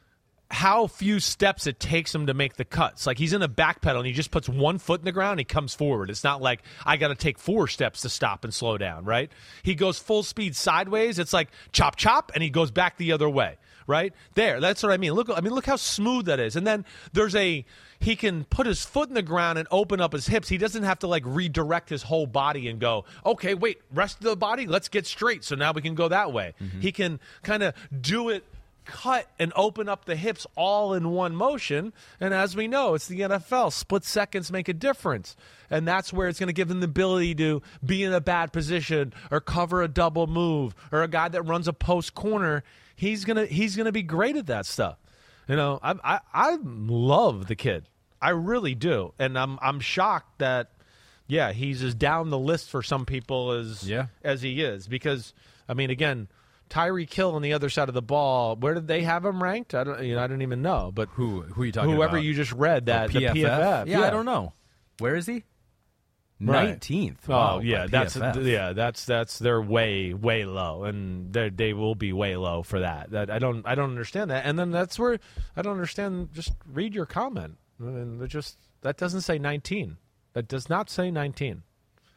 how few steps it takes him to make the cuts. Like he's in a back pedal and he just puts one foot in the ground and he comes forward. It's not like I got to take four steps to stop and slow down, right? He goes full speed sideways. It's like chop chop and he goes back the other way, right? There, that's what I mean. Look, I mean, look how smooth that is. And then there's a he can put his foot in the ground and open up his hips. He doesn't have to like redirect his whole body and go, okay, wait, rest of the body, let's get straight. So now we can go that way. Mm-hmm. He can kind of do it, cut and open up the hips all in one motion. And as we know, it's the N F L. Split seconds make a difference. And that's where it's going to give him the ability to be in a bad position or cover a double move or a guy that runs a post corner. He's going to he's going to be great at that stuff. You know, I, I I love the kid. I really do. And I'm I'm shocked that, yeah, he's as down the list for some people as Yeah. as he is. Because, I mean, again, Tyreek Hill on the other side of the ball, where did they have him ranked? I don't you know, I don't even know. But who who are you talking whoever about? you just read, that Oh, the P F F. Yeah, I don't know. Where is he? Right. nineteenth. Oh Wow, yeah, by that's P F F. yeah, that's that's they're way way low, and they they will be way low for that. That I don't I don't understand that, and then that's where I don't understand. Just read your comment. I mean, they're just that doesn't say nineteen. That does not say nineteen.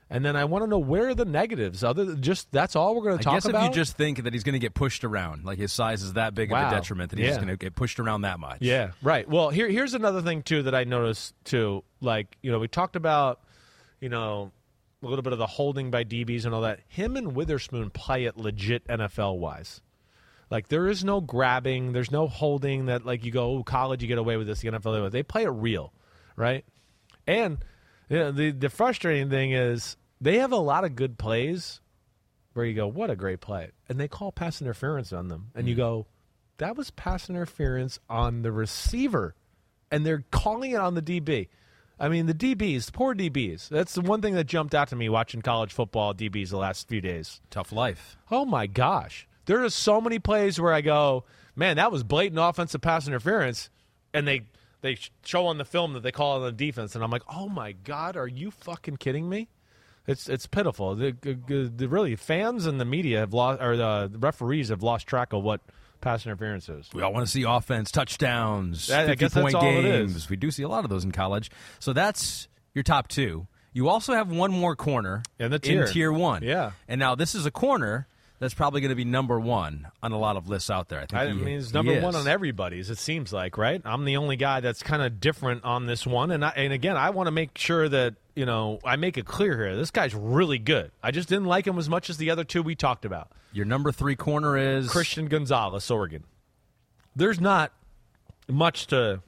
And then I want to know where are the negatives. Other than just that's all we're going to talk I guess about. if you just think that he's going to get pushed around, like his size is that big Wow. of a detriment that he's Yeah. just going to get pushed around that much. Yeah, right. Well, here here's another thing too that I noticed too. Like, you know, we talked about, you know, a little bit of the holding by D Bs and all that. Him and Witherspoon play it legit N F L wise. Like, there is no grabbing, there's no holding that like you go, oh, college you get away with this, the N F L they play it real, right? And you know, the the frustrating thing is they have a lot of good plays where you go, what a great play, and they call pass interference on them, and you go, that was pass interference on the receiver, and they're calling it on the D B. I mean, the D Bs, the poor D Bs. That's the one thing that jumped out to me watching college football D Bs the last few days. Tough life. Oh, my gosh. There are so many plays where I go, man, that was blatant offensive pass interference, and they they show on the film that they call it on the defense, and I'm like, oh, my God, are you fucking kidding me? It's it's pitiful. The, the, the really fans and the media have lost, or the, the referees have lost track of what pass interference is. We all want to see offense, touchdowns, I- I guess that's fifty-point all it games. is. We do see a lot of those in college. So that's your top two. You also have one more corner In the tier. in tier one. Yeah. And now this is a corner that's probably going to be number one on a lot of lists out there. I think I he- mean, it's he number is. one on everybody's, it seems like, right? I'm the only guy that's kind of different on this one. And, I, and again, I want to make sure that, you know, I make it clear here. This guy's really good. I just didn't like him as much as the other two we talked about. Your number three corner is Christian Gonzalez, Oregon. There's not much to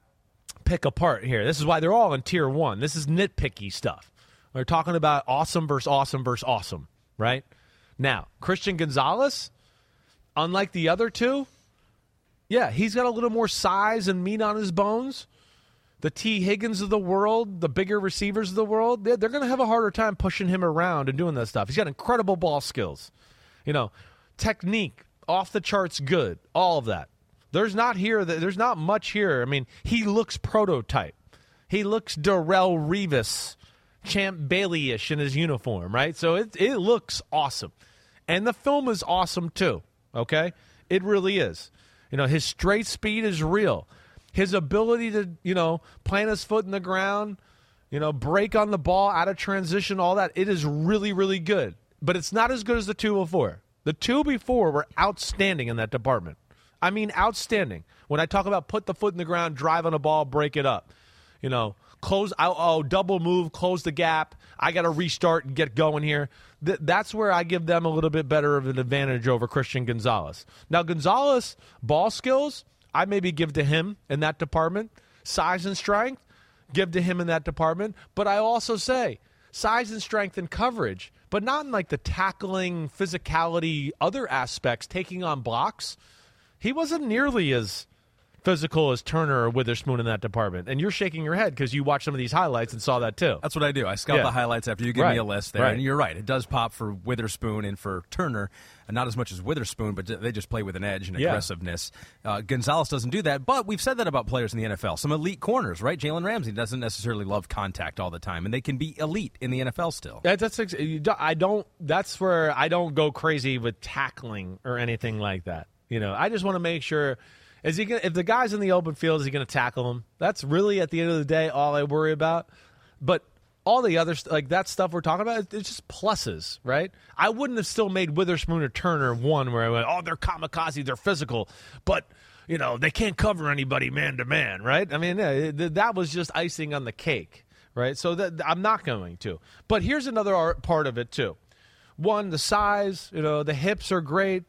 pick apart here. This is why they're all in tier one. This is nitpicky stuff. We're talking about awesome versus awesome versus awesome, right? Now, Christian Gonzalez, unlike the other two, yeah, he's got a little more size and meat on his bones. The T. Higgins of the world, the bigger receivers of the world, they're, they're going to have a harder time pushing him around and doing that stuff. He's got incredible ball skills. You know, technique, off the charts good, all of that. There's not here, there's not much here. I mean, he looks prototype. He looks Darrelle Revis, Champ Bailey-ish in his uniform, right? So it it looks awesome. And the film is awesome too, okay? It really is. You know, his straight speed is real. His ability to, you know, plant his foot in the ground, you know, break on the ball, out of transition, all that, it is really, really good. But it's not as good as the two before. The two before were outstanding in that department. I mean, outstanding. When I talk about put the foot in the ground, drive on a ball, break it up. You know, close, oh, oh double move, close the gap. I got to restart and get going here. Th- that's where I give them a little bit better of an advantage over Christian Gonzalez. Now, Gonzalez, ball skills, I maybe give to him in that department. Size and strength, give to him in that department. But I also say size and strength and coverage, but not in like the tackling, physicality, other aspects, taking on blocks. He wasn't nearly as physical as Turner or Witherspoon in that department. And you're shaking your head because you watched some of these highlights and saw that too. That's what I do. I scout Yeah. the highlights after you give Right. me a list there. Right. And you're right. It does pop for Witherspoon and for Turner. And not as much as Witherspoon, but they just play with an edge and Yeah. aggressiveness. Uh, Gonzalez doesn't do that. But we've said that about players in the N F L. Some elite corners, right? Jalen Ramsey doesn't necessarily love contact all the time. And they can be elite in the N F L still. That, that's ex- you don't- I don't. That's where I don't go crazy with tackling or anything like that. You know, I just want to make sure. Is he gonna, if the guy's in the open field, is he going to tackle him? That's really, at the end of the day, all I worry about. But all the other, st- like that stuff we're talking about, it's just pluses, right? I wouldn't have still made Witherspoon or Turner one where I went, oh, they're kamikaze, they're physical, but, you know, they can't cover anybody man to man, right? I mean, yeah, it, that was just icing on the cake, right? So that, I'm not going to. But here's another art part of it, too. One, the size, you know, the hips are great,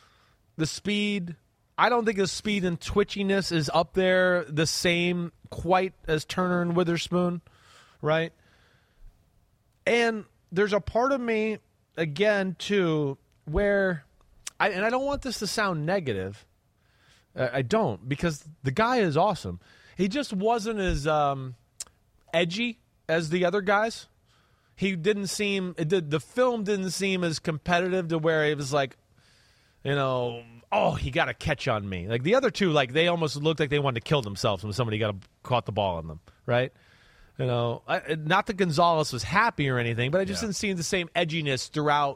the speed. I don't think his speed and twitchiness is up there the same quite as Turner and Witherspoon, right? And there's a part of me, again, too, where, I, and I don't want this to sound negative. Uh, I don't, because the guy is awesome. He just wasn't as um, edgy as the other guys. He didn't seem, the, the film didn't seem as competitive to where it was like, you know, oh, he got a catch on me. Like the other two, like they almost looked like they wanted to kill themselves when somebody got a, caught the ball on them, right? You know, I, not that Gonzalez was happy or anything, but I just Yeah. didn't see the same edginess throughout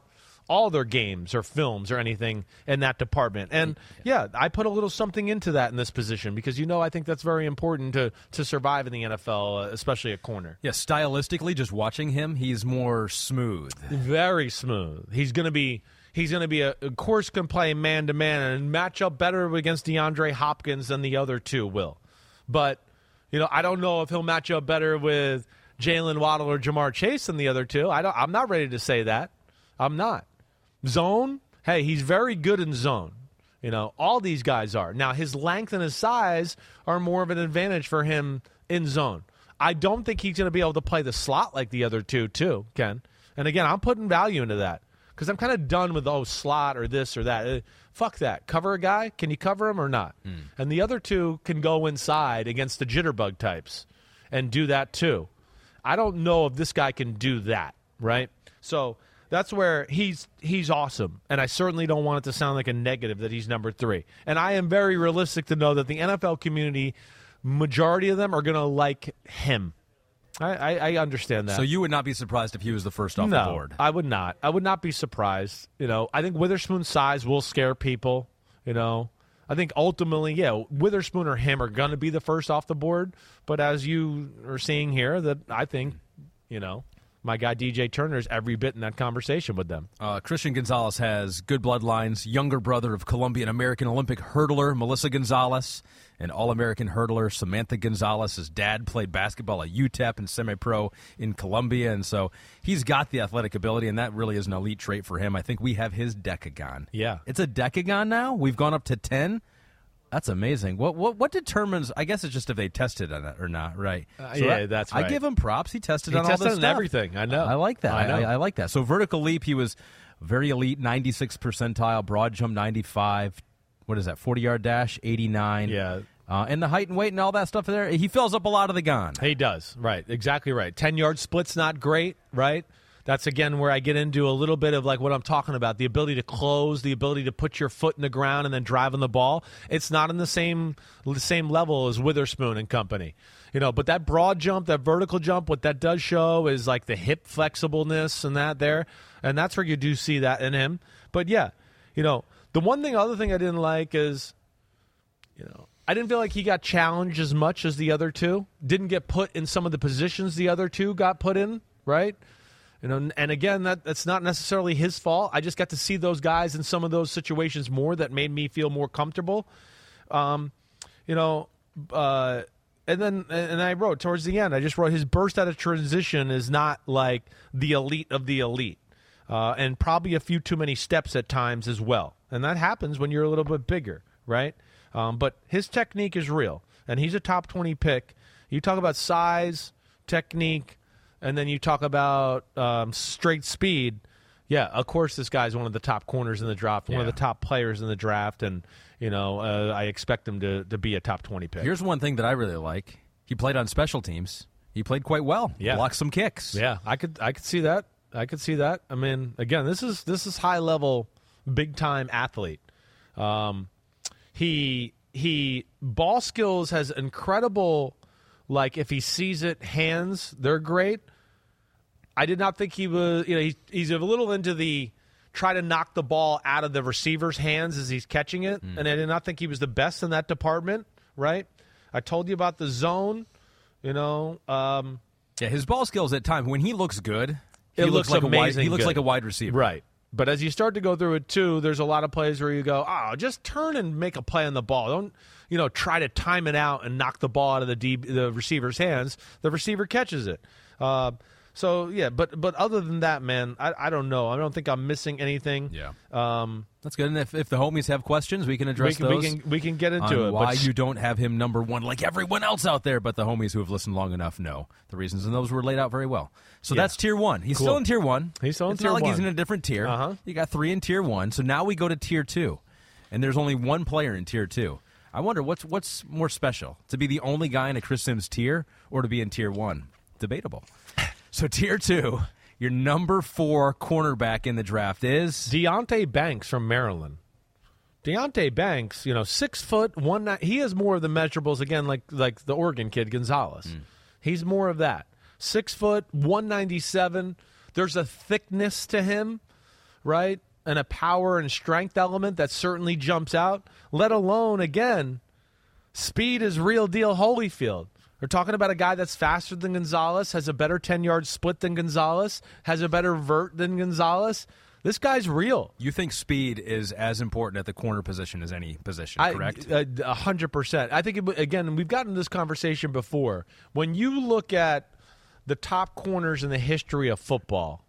all their games or films or anything in that department. And, yeah, I put a little something into that in this position because, you know, I think that's very important to, to survive in the N F L, uh, especially at corner. Yeah, stylistically, just watching him, he's more smooth. Very smooth. He's going to be he's going to be a of course can play man to man and match up better against DeAndre Hopkins than the other two will. But, you know, I don't know if he'll match up better with Jalen Waddle or Jamar Chase than the other two. I don't I'm not ready to say that. I'm not. Zone, hey, he's very good in zone. You know, all these guys are. Now, his length and his size are more of an advantage for him in zone. I don't think he's going to be able to play the slot like the other two, too, Ken. And, again, I'm putting value into that because I'm kind of done with, oh, slot or this or that. Uh, fuck that. Cover a guy. Can you cover him or not? Mm. And the other two can go inside against the jitterbug types and do that, too. I don't know if this guy can do that, right? So that's where he's he's awesome, and I certainly don't want it to sound like a negative that he's number three. And I am very realistic to know that the N F L community, majority of them are going to like him. I, I, I understand that. So you would not be surprised if he was the first off no, the board? I would not. I would not be surprised. You know, I think Witherspoon's size will scare people. You know, I think ultimately, yeah, Witherspoon or him are going to be the first off the board. But as you are seeing here, that I think, you know, my guy D J Turner is every bit in that conversation with them. Uh, Christian Gonzalez has good bloodlines. Younger brother of Colombian American Olympic hurdler Melissa Gonzalez, and All-American hurdler Samantha Gonzalez. His dad played basketball at U T E P and semi-pro in Colombia, and so he's got the athletic ability, and that really is an elite trait for him. I think we have his decagon. Yeah. It's a decagon now? We've gone up to ten? That's amazing. What what what determines? I guess it's just if they tested on it or not, right? Uh, so yeah, that, that's right. I give him props. He tested he on tested all this on stuff. everything. I know. I like that. I, know. I, I like that. So vertical leap, he was very elite, ninety-six percentile. Broad jump, ninety-five. What is that? forty-yard dash, eighty-nine. Yeah. Uh, and the height and weight and all that stuff there, he fills up a lot of the gun. He does. Right. Exactly right. ten-yard split's not great, right? That's, again, where I get into a little bit of like what I'm talking about, the ability to close, the ability to put your foot in the ground and then drive on the ball. It's not in the same the same level as Witherspoon and company. You know, but that broad jump, that vertical jump, what that does show is like the hip flexibleness and that there. And that's where you do see that in him. But, yeah, you know, the one thing, other thing I didn't like is, you know, I didn't feel like he got challenged as much as the other two. Didn't get put in some of the positions the other two got put in, right? You know, and again, that that's not necessarily his fault. I just got to see those guys in some of those situations more that made me feel more comfortable. Um, you know, uh, and then and I wrote towards the end, I just wrote his burst out of transition is not like the elite of the elite, uh, and probably a few too many steps at times as well. And that happens when you're a little bit bigger, right? Um, but his technique is real, and he's a top twenty pick. You talk about size, technique, and then you talk about um, straight speed. Yeah, of course, this guy's one of the top corners in the draft, one yeah. of the top players in the draft, and you know uh, I expect him to to be a top twenty pick. Here's one thing that I really like: he played on special teams. He played quite well. Yeah, blocked some kicks. Yeah, I could I could see that. I could see that. I mean, again, this is this is high level, big time athlete. Um, he he ball skills has incredible. Like if he sees it, hands they're great. I did not think he was, you know, he's, he's a little into the try to knock the ball out of the receiver's hands as he's catching it, mm. and I did not think he was the best in that department, right? I told you about the zone, you know. Um, yeah, his ball skills at times, when he looks good, he it looks, looks like amazing a wide, he looks good. like a wide receiver. Right. But as you start to go through it, too, there's a lot of plays where you go, oh, just turn and make a play on the ball. Don't, you know, try to time it out and knock the ball out of the D, the receiver's hands. The receiver catches it. Uh, so, yeah, but but other than that, man, I, I don't know. I don't think I'm missing anything. Yeah. Um, That's good. And if, if the homies have questions, we can address we can, those. We can, we can get into on it. Why but you don't have him number one like everyone else out there, but the homies who have listened long enough know the reasons, and those were laid out very well. So yeah. that's tier one. He's Cool. still in tier one. He's still in it's tier not like one. he's in a different tier. Uh-huh. You got three in tier one. So now we go to tier two, and there's only one player in tier two. I wonder what's what's more special, to be the only guy in a Chris Sims tier or to be in tier one? Debatable. So tier two, your number four cornerback in the draft is Deonte Banks from Maryland. Deonte Banks, you know, six foot one. He has more of the measurables again, like like the Oregon kid Gonzalez. Mm. He's more of that. Six foot one ninety seven. There's a thickness to him, right? And a power and strength element that certainly jumps out, let alone, again, speed is real deal Holyfield. We're talking about a guy that's faster than Gonzalez, has a better ten-yard split than Gonzalez, has a better vert than Gonzalez. This guy's real. You think speed is as important at the corner position as any position, correct? A hundred percent. I think, it, again, we've gotten this conversation before. When you look at the top corners in the history of football,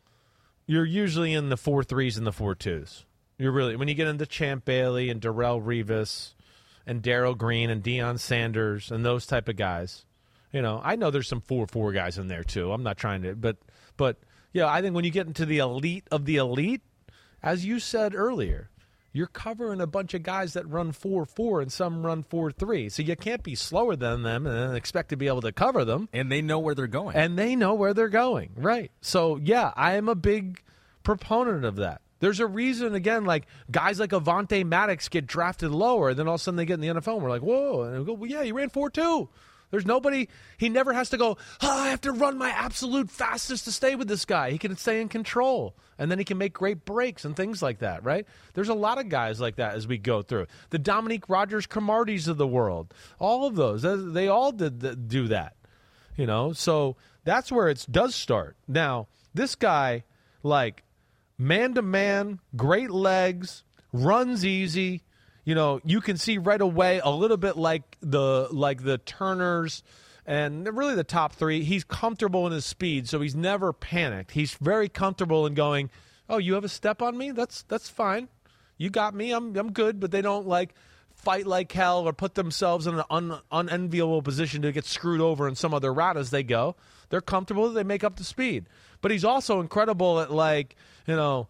you're usually in the four threes and the four twos. You're really, when you get into Champ Bailey and Darrelle Revis and Darrell Green and Deion Sanders and those type of guys, you know, I know there's some four four guys in there too. I'm not trying to, but but. Yeah, I think when you get into the elite of the elite, as you said earlier, you're covering a bunch of guys that run four four and some run four three. So you can't be slower than them and then expect to be able to cover them. And they know where they're going. And they know where they're going, right. So, yeah, I am a big proponent of that. There's a reason, again, like guys like Avonte Maddox get drafted lower, and then all of a sudden they get in the N F L and we're like, whoa. And we go, well, yeah, he ran four two. There's nobody, he never has to go, oh, I have to run my absolute fastest to stay with this guy. He can stay in control, and then he can make great breaks and things like that, right? There's a lot of guys like that as we go through. The Dominique Rodgers-Cromarties of the world, all of those, they all did do that, you know? So that's where it does start. Now, this guy, like, man-to-man, great legs, runs easy. You know, you can see right away a little bit like the like the Turners and really the top three. He's comfortable in his speed, so he's never panicked. He's very comfortable in going, oh, you have a step on me? That's that's fine. You got me. I'm I'm good. But they don't like fight like hell or put themselves in an un, unenviable position to get screwed over in some other route as they go. They're comfortable. They make up the speed. But he's also incredible at, like, you know,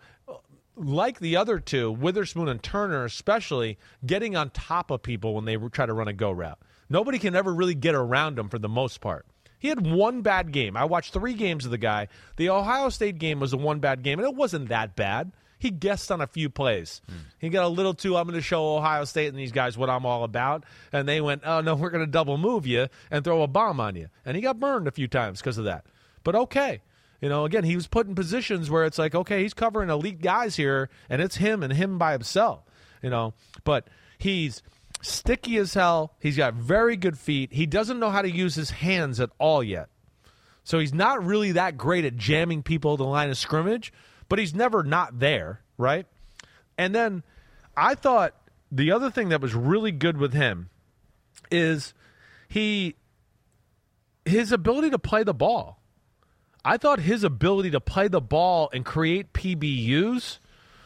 like the other two, Witherspoon and Turner especially, getting on top of people when they try to run a go route. Nobody can ever really get around him for the most part. He had one bad game. I watched three games of the guy. The Ohio State game was a one bad game, and it wasn't that bad. He guessed on a few plays. Hmm. He got a little too, I'm going to show Ohio State and these guys what I'm all about. And they went, oh, no, we're going to double move you and throw a bomb on you. And he got burned a few times because of that. But okay. You know, again, he was put in positions where it's like, okay, he's covering elite guys here, and it's him and him by himself, you know. But he's sticky as hell. He's got very good feet. He doesn't know how to use his hands at all yet. So he's not really that great at jamming people at the line of scrimmage, but he's never not there, right? And then I thought the other thing that was really good with him is he his ability to play the ball. I thought his ability to play the ball and create P B Us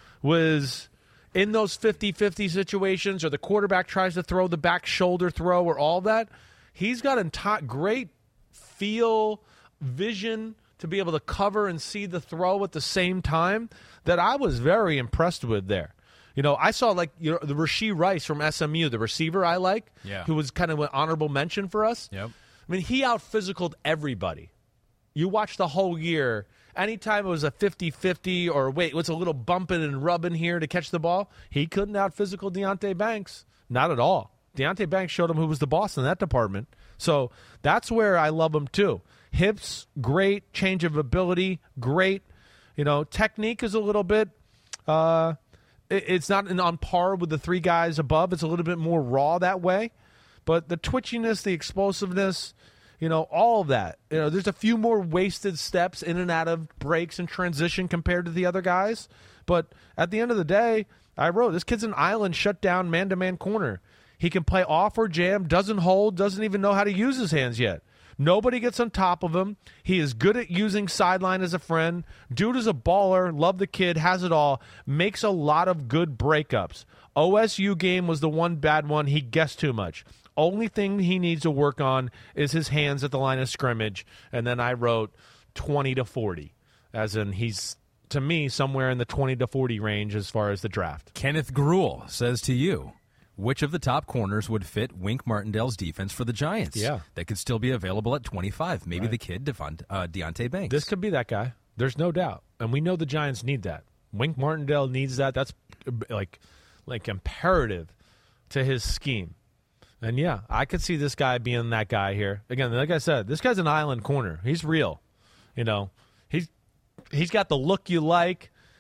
was in those fifty-fifty situations, or the quarterback tries to throw the back shoulder throw or all that. He's got a t- great feel, vision to be able to cover and see the throw at the same time that I was very impressed with there. You know, I saw, like, you know, the Rashee Rice from S M U, the receiver I like, yeah. who was kind of an honorable mention for us. Yep. I mean, he out-physicaled everybody. You watch the whole year, anytime it was a fifty-fifty or, wait, what's a little bumping and rubbing here to catch the ball, he couldn't out-physical Deonte Banks. Not at all. Deonte Banks showed him who was the boss in that department. So that's where I love him too. Hips, great. Change of ability, great. You know, technique is a little bit uh, – it, it's not on par with the three guys above. It's a little bit more raw that way. But the twitchiness, the explosiveness – you know, all of that. You know, there's a few more wasted steps in and out of breaks and transition compared to the other guys. But at the end of the day, I wrote, this kid's an island shutdown man-to-man corner. He can play off or jam, doesn't hold, doesn't even know how to use his hands yet. Nobody gets on top of him. He is good at using sideline as a friend. Dude is a baller. Love the kid. Has it all. Makes a lot of good breakups. O S U game was the one bad one. He guessed too much. Only thing he needs to work on is his hands at the line of scrimmage. And then I wrote twenty to forty, as in he's, to me, somewhere in the twenty to forty range as far as the draft. Kenneth Gruel says to you, which of the top corners would fit Wink Martindale's defense for the Giants? Yeah. That could still be available at twenty-five. Maybe right. the kid, Devon, uh, Deonte Banks. This could be that guy. There's no doubt. And we know the Giants need that. Wink Martindale needs that. That's like, like imperative to his scheme. And, yeah, I could see this guy being that guy here. Again, like I said, this guy's an island corner. He's real. You know, he's he's got the look you like.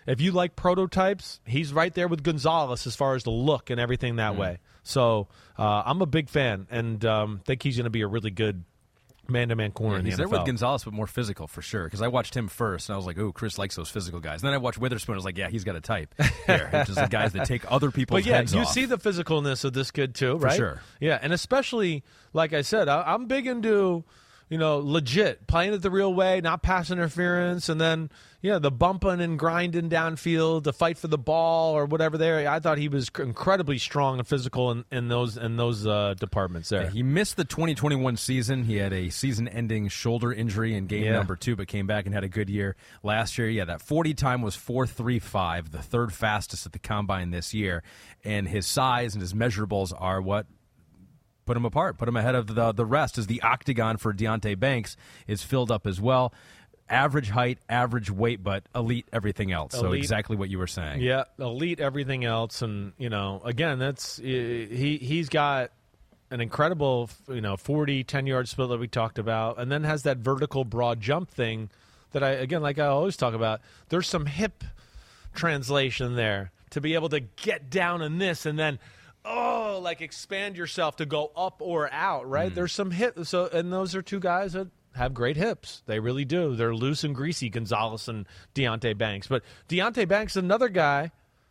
if you like prototypes, he's right there with Gonzalez as far as the look and everything that mm. way. So uh, I'm a big fan, and um, think he's going to be a really good man-to-man corner yeah, in the he's N F L. There with Gonzalez, but more physical for sure. Because I watched him first, and I was like, "Ooh, Chris likes those physical guys." And then I watched Witherspoon. I was like, "Yeah, he's got a type here." Which is the guys that take other people's but yeah, heads you off. see the physicalness of this kid too, right? For sure. Yeah, and especially like I said, I, I'm big into you know legit playing it the real way, not pass interference, and then yeah, the bumping and grinding downfield, the fight for the ball or whatever. There, I thought he was incredibly strong and physical in, in those in those uh, departments. There, yeah, he missed the twenty twenty-one season. He had a season-ending shoulder injury in game yeah. number two, but came back and had a good year last year. Yeah, that forty time was four three five, the third fastest at the combine this year, and his size and his measurables are what put him apart, put him ahead of the the rest. As the octagon for Deonte Banks is filled up as well. Average height, average weight, but elite everything else. So elite. Exactly what you were saying. Yeah, elite everything else, and you know, again, that's he he's got an incredible you know forty, ten-yard split that we talked about, and then has that vertical broad jump thing that I again, like I always talk about. There's some hip translation there to be able to get down in this, and then oh, like expand yourself to go up or out. Right? Mm. There's some hip. So, and those are two guys that have great hips. They really do. They're loose and greasy, Gonzalez and Deonte Banks. But Deonte Banks is another guy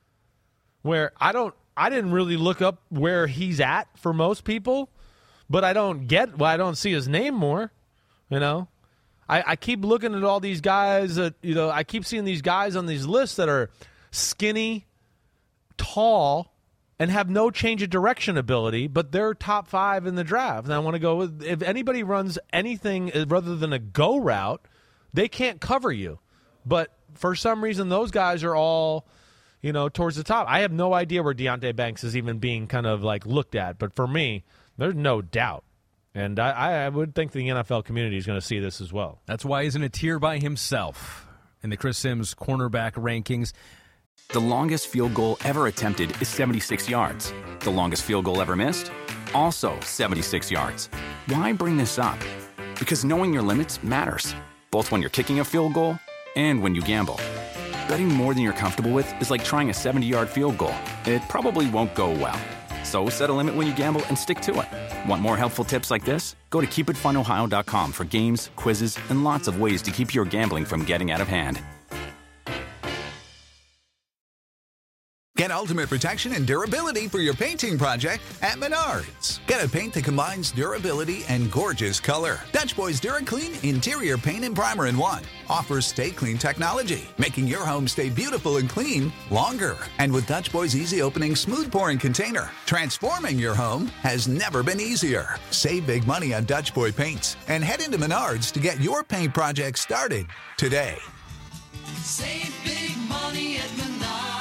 where I don't I didn't really look up where he's at for most people, but I don't get well, I don't see his name more. You know? I, I keep looking at all these guys that you know, I keep seeing these guys on these lists that are skinny, tall, and have no change of direction ability, but they're top five in the draft. And I want to go with, if anybody runs anything rather than a go route, they can't cover you. But for some reason, those guys are all, you know, towards the top. I have no idea where Deonte Banks is even being kind of like looked at. But for me, there's no doubt. And I, I would think the N F L community is going to see this as well. That's why he's in a tier by himself in the Chris Sims cornerback rankings. The longest field goal ever attempted is seventy-six yards. The longest field goal ever missed? Also seventy-six yards. Why bring this up? Because knowing your limits matters, both when you're kicking a field goal and when you gamble. Betting more than you're comfortable with is like trying a seventy-yard field goal. It probably won't go well. So set a limit when you gamble and stick to it. Want more helpful tips like this? Go to keep it fun ohio dot com for games, quizzes, and lots of ways to keep your gambling from getting out of hand. Get ultimate protection and durability for your painting project at Menards. Get a paint that combines durability and gorgeous color. Dutch Boys DuraClean Interior Paint and Primer in one offers Stay Clean technology, making your home stay beautiful and clean longer. And with Dutch Boys Easy Opening Smooth Pouring Container, transforming your home has never been easier. Save big money on Dutch Boy paints and head into Menards to get your paint project started today. Save big money at Menards.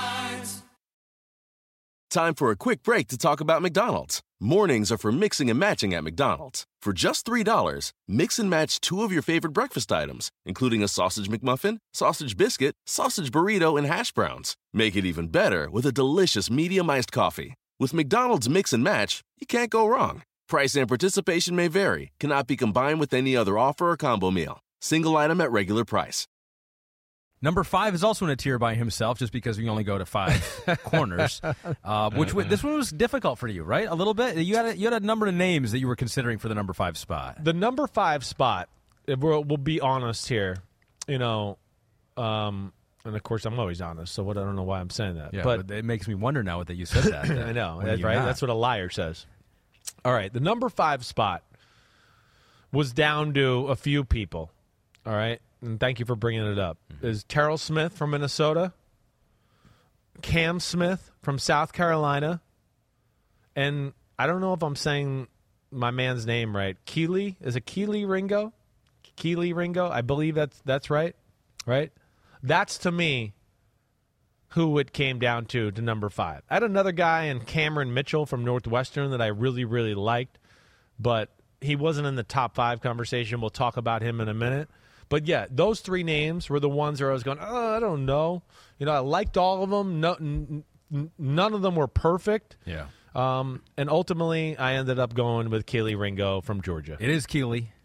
Time for a quick break to talk about McDonald's. Mornings are for mixing and matching at McDonald's. For just three dollars, mix and match two of your favorite breakfast items, including a sausage McMuffin, sausage biscuit, sausage burrito, and hash browns. Make it even better with a delicious medium iced coffee. With McDonald's Mix and Match, you can't go wrong. Price and participation may vary, cannot be combined with any other offer or combo meal. Single item at regular price. Number five is also in a tier by himself, just because we only go to five corners. Uh, which w- this one was difficult for you, right? A little bit. You had a, you had a number of names that you were considering for the number five spot. The number five spot, if we'll, we'll be honest here, you know, um, and of course I'm always honest, so what, I don't know why I'm saying that. Yeah, but, but it makes me wonder now that you said that. that I know, when that's you're right? not. That's what a liar says. All right, the number five spot was down to a few people, all right? And thank you for bringing it up, mm-hmm. is Terrell Smith from Minnesota, Cam Smith from South Carolina, and I don't know if I'm saying my man's name right. Keely? Is it Keely Ringo? Keely Ringo? I believe that's that's right, right? That's, to me, who it came down to, to number five. I had another guy in Cameron Mitchell from Northwestern that I really, really liked, but he wasn't in the top five conversation. We'll talk about him in a minute. But, yeah, those three names were the ones where I was going, oh, I don't know. You know, I liked all of them. No, n- n- none of them were perfect. Yeah. Um, and ultimately, I ended up going with Keely Ringo from Georgia. It is Keely.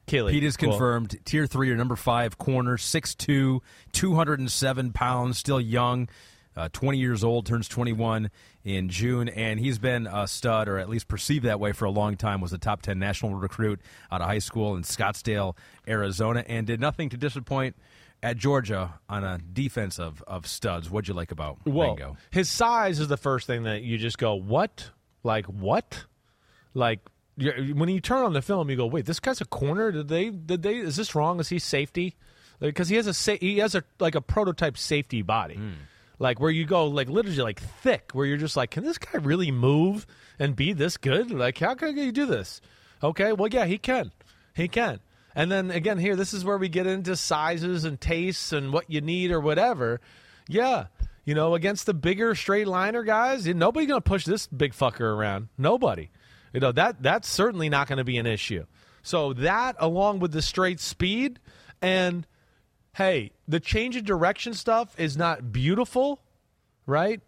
Keely. Pete is Cool. confirmed. Tier three or number five corner, six two, two hundred seven pounds, still young, uh, twenty years old, turns twenty-one in June, and he's been a stud, or at least perceived that way for a long time, was a top ten national recruit out of high school in Scottsdale, Arizona, and did nothing to disappoint at Georgia on a defense of, of studs. What'd you like about Well, Ringo? his size is the first thing that you just go, what? Like, what? Like, you're, when you turn on the film, you go, wait, this guy's a corner? Did they? Did they? Is this wrong? Is he safety? Because he has a sa- he has a like a prototype safety body, Mm. like where you go like literally like thick, where you're just like, can this guy really move and be this good? Like, how can you do this? Okay, well, yeah, he can, he can. And then again, here, this is where we get into sizes and tastes and what you need or whatever. Yeah, you know, against the bigger straight liner guys, nobody's going to push this big fucker around. Nobody. You know, that that's certainly not going to be an issue. So that, along with the straight speed, and, hey, the change of direction stuff is not beautiful, right?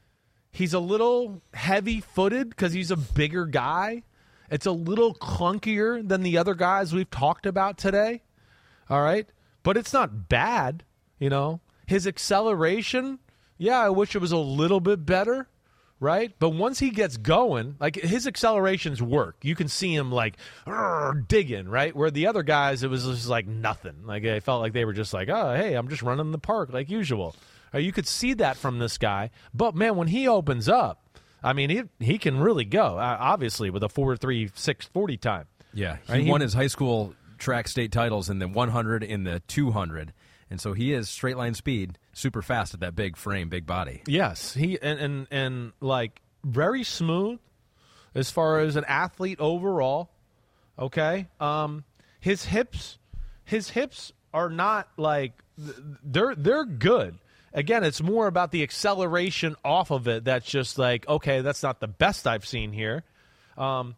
He's a little heavy-footed because he's a bigger guy. It's a little clunkier than the other guys we've talked about today, all right? But it's not bad, you know. His acceleration, yeah, I wish it was a little bit better, right? But once he gets going, like his accelerations work. You can see him like "Arr," digging, right? Where the other guys, it was just like nothing. Like I felt like they were just like, oh, hey, I'm just running the park like usual. Or you could see that from this guy. But, man, when he opens up, I mean, he he can really go, uh, obviously, with a four three six forty time. Yeah, he Right, he- won his high school track state titles in the one hundred, in the two hundred, and so he is straight line speed, super fast at that big frame, big body. Yes, he and, and, and like, very smooth as far as an athlete overall, okay? Um, his hips, his hips are not, like, they're they're good. Again, it's more about the acceleration off of it that's just like, okay, that's not the best I've seen here. Um,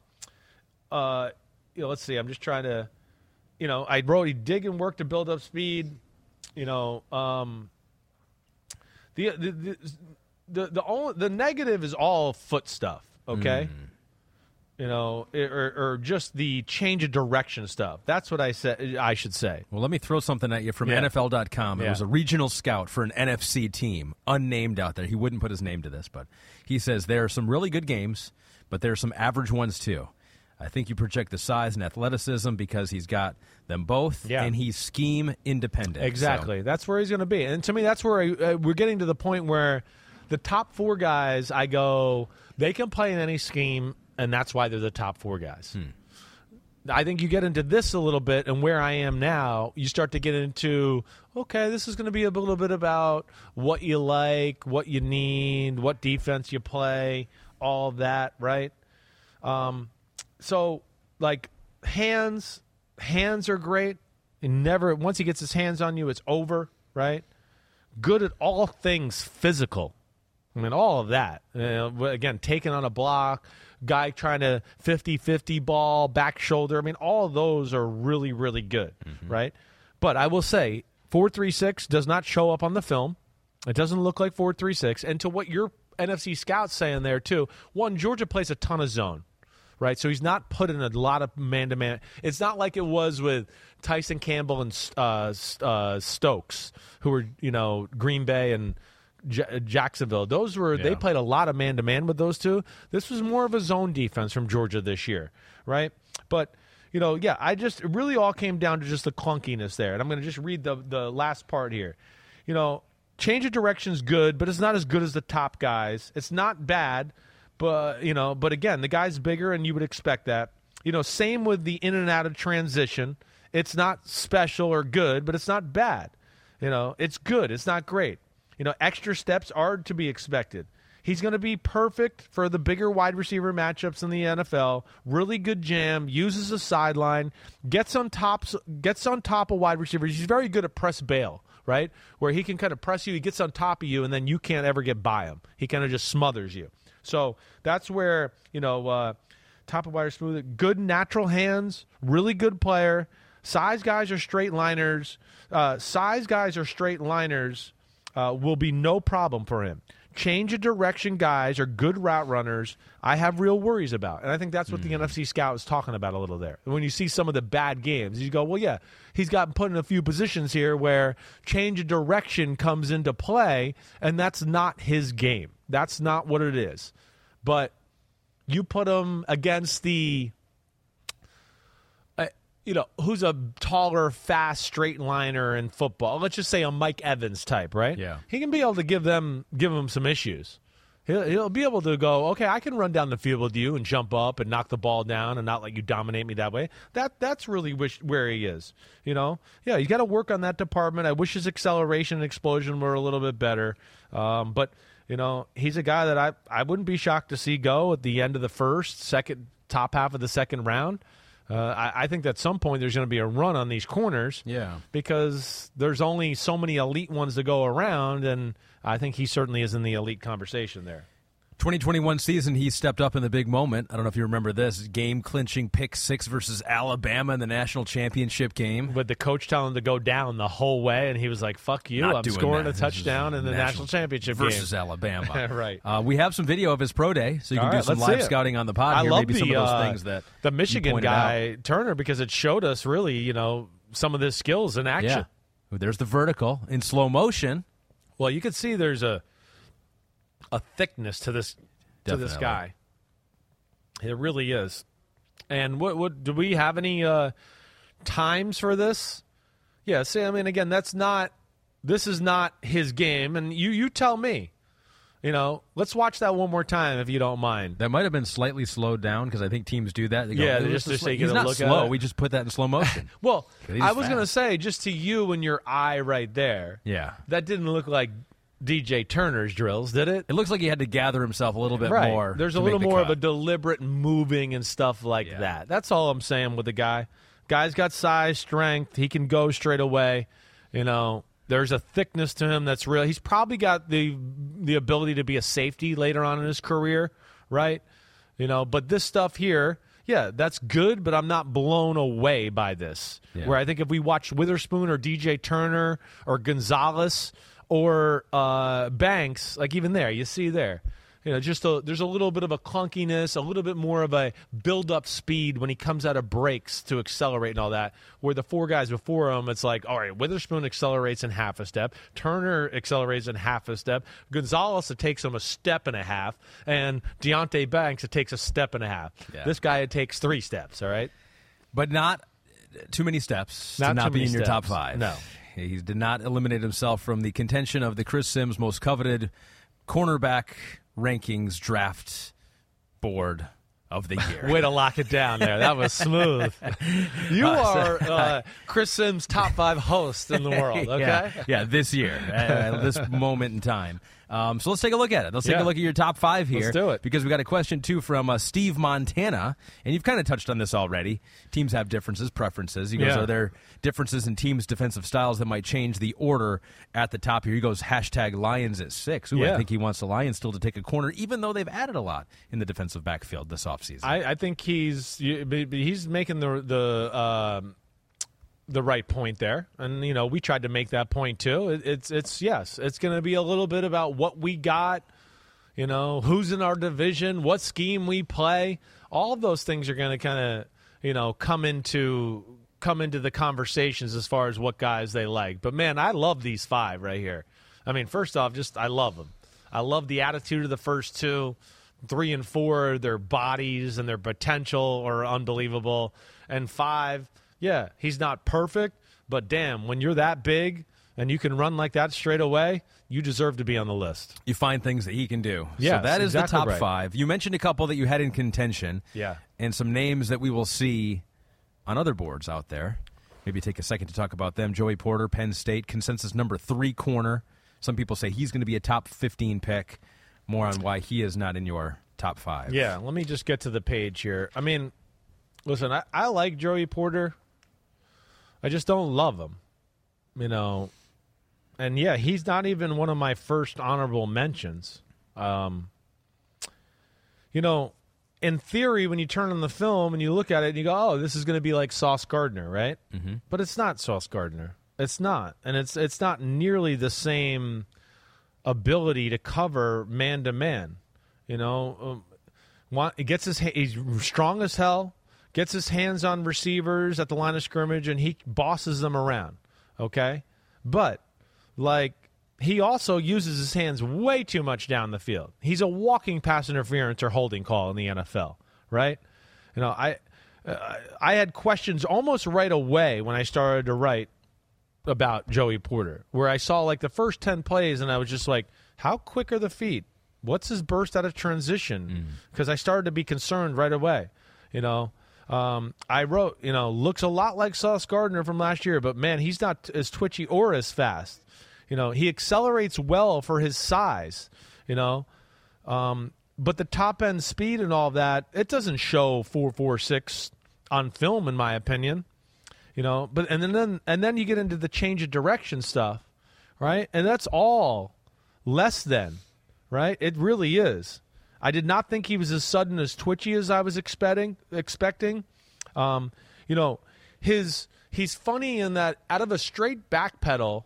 uh, you know, let's see. I'm just trying to, you know, I wrote he dig and work to build up speed. You know, um, the the the the the, only, the negative is all foot stuff. Okay. Mm. You know, or, or just the change of direction stuff. That's what I said. I should say. Well, let me throw something at you from Yeah. N F L dot com. It Yeah. was a regional scout for an N F C team, unnamed out there. He wouldn't put his name to this, but he says there are some really good games, but there are some average ones too. I think you project the size and athleticism because he's got them both, Yeah. and he's scheme independent. Exactly. So, That's where he's going to be. And to me, that's where I, uh, we're getting to the point where the top four guys, I go, they can play in any scheme, and that's why they're the top four guys. Hmm. I think you get into this a little bit, and where I am now, you start to get into, okay, this is going to be a little bit about what you like, what you need, what defense you play, all of that, right? Um, so, like, hands, hands are great. And never, once he gets his hands on you, it's over, right? Good at all things physical. I mean, all of that. You know, again, taking on a block, guy trying to fifty-fifty ball, back shoulder. I mean, all of those are really, really good, Mm-hmm. right? But I will say, four three six does not show up on the film. It doesn't look like four three six. And to what your N F C scout's saying there, too, one, Georgia plays a ton of zone, right? So he's not put in a lot of man-to-man. It's not like it was with Tyson Campbell and uh, uh, Stokes, who were, you know, Green Bay and J- Jacksonville. Those were Yeah. they played a lot of man-to-man with those two. This was more of a zone defense from Georgia this year, right? But, you know, yeah, I just it really all came down to just the clunkiness there. And I'm going to just read the the last part here. You know, change of direction's good, but it's not as good as the top guys. It's not bad, but, you know, but again, the guy's bigger, and you would expect that. You know, same with the in and out of transition. It's not special or good, but it's not bad. You know, it's good. It's not great. You know, extra steps are to be expected. He's going to be perfect for the bigger wide receiver matchups in the N F L. Really good jam, uses a sideline, gets on top, gets on top of wide receivers. He's very good at press bail, right? Where he can kind of press you, he gets on top of you, and then you can't ever get by him. He kind of just smothers you. So that's where, you know, uh, top of wide receiver, good natural hands, really good player. Size guys are straight liners. Uh, size guys are straight liners. uh, will be no problem for him. Change of direction guys or good route runners, I have real worries about. And I think that's what mm. the N F C scout is talking about a little there. When you see some of the bad games, you go, well, yeah, he's gotten put in a few positions here where change of direction comes into play, and that's not his game. That's not what it is. But you put him against the, uh, you know, who's a taller, fast, straight liner in football? Let's just say a Mike Evans type, right? Yeah. He can be able to give them, give them some issues. He'll, he'll be able to go, okay, I can run down the field with you and jump up and knock the ball down and not let you dominate me that way. That That's really wish, where he is, you know? Yeah, he's got to work on that department. I wish his acceleration and explosion were a little bit better. Um, but, you know, he's a guy that I, I wouldn't be shocked to see go at the end of the first, second, top half of the second round. Uh, I, I think at some point there's going to be a run on these corners. Yeah. Because there's only so many elite ones to go around, and I think he certainly is in the elite conversation there. twenty twenty-one season, he stepped up in the big moment. I don't know if you remember this game-clinching pick six versus Alabama in the national championship game. With the coach telling him to go down the whole way, and he was like, fuck you, Not I'm doing scoring that. a touchdown in the national, national championship versus game. Alabama. Right. Uh, we have some video of his pro day, so you can All do right, some let's live see it. scouting on the pod I here. love Maybe the, some of those uh, things that the Michigan pointed guy, out. Turner, because it showed us really, you know, some of his skills in action. Yeah. There's the vertical in slow motion. Well, you can see there's a a thickness to this to this Definitely. guy. It really is. And what what do we have any uh, times for this? Yeah, see, I mean, again, that's not this is not his game, and you you tell me. You know, let's watch that one more time if you don't mind. That might have been slightly slowed down because I think teams do that. They go, Yeah, "Ooh, just this to is say, sl-" get he's a not look at slow. it. We just put that in slow motion. Well, He's I was fast. going to say, just to you and your eye right there, Yeah. that didn't look like D J Turner's drills, did it? It looks like he had to gather himself a little bit Right. more. There's to a little make the more of cut. a deliberate moving and stuff like Yeah. that. That's all I'm saying with the guy. Guy's got size, strength. He can go straight away. You know, there's a thickness to him that's real. He's probably got the the ability to be a safety later on in his career, right? You know, but this stuff here, yeah, that's good, but I'm not blown away by this. Yeah. Where I think if we watch Witherspoon or D J Turner or Gonzalez or uh, Banks, like even there, you see there, you know, just a, there's a little bit of a clunkiness, a little bit more of a build-up speed when he comes out of breaks to accelerate and all that, where the four guys before him, it's like, all right, Witherspoon accelerates in half a step, Turner accelerates in half a step, Gonzalez, it takes him a step and a half, and Deontay Banks, it takes a step and a half. Yeah. This guy, it takes three steps, all right? But not too many steps Not to not too be many in your top steps. five. No. He did not eliminate himself from the contention of the Chris Sims most coveted cornerback rankings draft board of the year. Way to lock it down there. That was smooth. You are uh, Chris Sims' top five host in the world, okay? yeah, yeah, this year, uh, this moment in time. Um, so let's take a look at it. Let's take Yeah. a look at your top five here. Let's do it. Because we got a question, too, from uh, Steve Montana. And you've kind of touched on this already. Teams have differences, preferences. He goes, Yeah. are there differences in teams' defensive styles that might change the order at the top here? He goes, hashtag Lions at six. Ooh, Yeah. I think he wants the Lions still to take a corner, even though they've added a lot in the defensive backfield this offseason. I, I think he's you- but he's making the the um, the right point there, and you know we tried to make that point too. It, it's it's yes, it's going to be a little bit about what we got, you know, who's in our division, what scheme we play. All of those things are going to kind of you know come into come into the conversations as far as what guys they like. But man, I love these five right here. I mean, first off, just I love them. I love the attitude of the first two. Three and four, their bodies and their potential are unbelievable. And five, yeah, he's not perfect, but damn, when you're that big and you can run like that straight away, you deserve to be on the list. You find things that he can do. Yes, so that is exactly the top right. five. You mentioned a couple that you had in contention. Yeah. And some names that we will see on other boards out there. Maybe take a second to talk about them. Joey Porter, Penn State, consensus number three corner. Some people say he's going to be a top fifteen pick. More on why he is not in your top five. Yeah, let me just get to the page here. I mean, listen, I, I like Joey Porter. I just don't love him, you know. And, yeah, he's not even one of my first honorable mentions. Um, you know, in theory, when you turn on the film and you look at it and you go, oh, this is going to be like Sauce Gardner, right? Mm-hmm. But it's not Sauce Gardner. It's not. And it's it's not nearly the same – ability to cover man to man. You know, um, want, he gets his he's strong as hell. Gets his hands on receivers at the line of scrimmage, and he bosses them around. Okay, but like he also uses his hands way too much down the field. He's a walking pass interference or holding call in the N F L, right? You know, I uh, I had questions almost right away when I started to write about Joey Porter, where I saw like the first ten plays, and I was just like, how quick are the feet? What's his burst out of transition? Because mm. I started to be concerned right away. You know, um, I wrote, you know, looks a lot like Sauce Gardner from last year, but man, he's not as twitchy or as fast. You know, he accelerates well for his size, you know, um, but the top end speed and all that, it doesn't show four four six on film, in my opinion. You know, but and then and then you get into the change of direction stuff, right? And that's all less than, right? It really is. I did not think he was as sudden as twitchy as I was expecting. Expecting, um, you know, his he's funny in that out of a straight back pedal,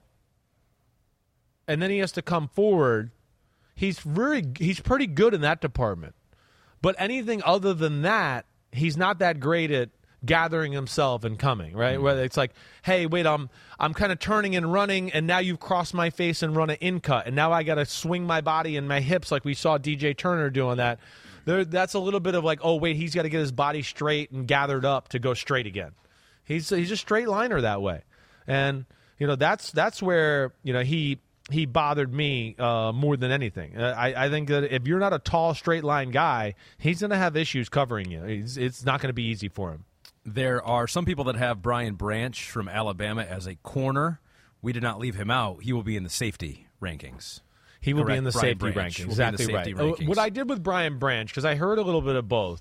and then he has to come forward. He's very he's pretty good in that department, but anything other than that, he's not that great at gathering himself and coming, right? Mm-hmm. Where it's like, hey, wait, I'm I'm kind of turning and running, and now you've crossed my face and run an in cut, and now I got to swing my body and my hips like we saw D J Turner doing that. There, that's a little bit of like, oh, wait, he's got to get his body straight and gathered up to go straight again. He's he's a straight liner that way, and you know that's that's where you know he he bothered me uh, more than anything. I, I think that if you're not a tall straight line guy, he's going to have issues covering you. He's, it's not going to be easy for him. There are some people that have Brian Branch from Alabama as a corner. We did not leave him out. He will be in the safety rankings. He will Correct. be in the Brian safety Branch rankings. will Exactly be in the safety right. rankings. What I did with Brian Branch, because I heard a little bit of both,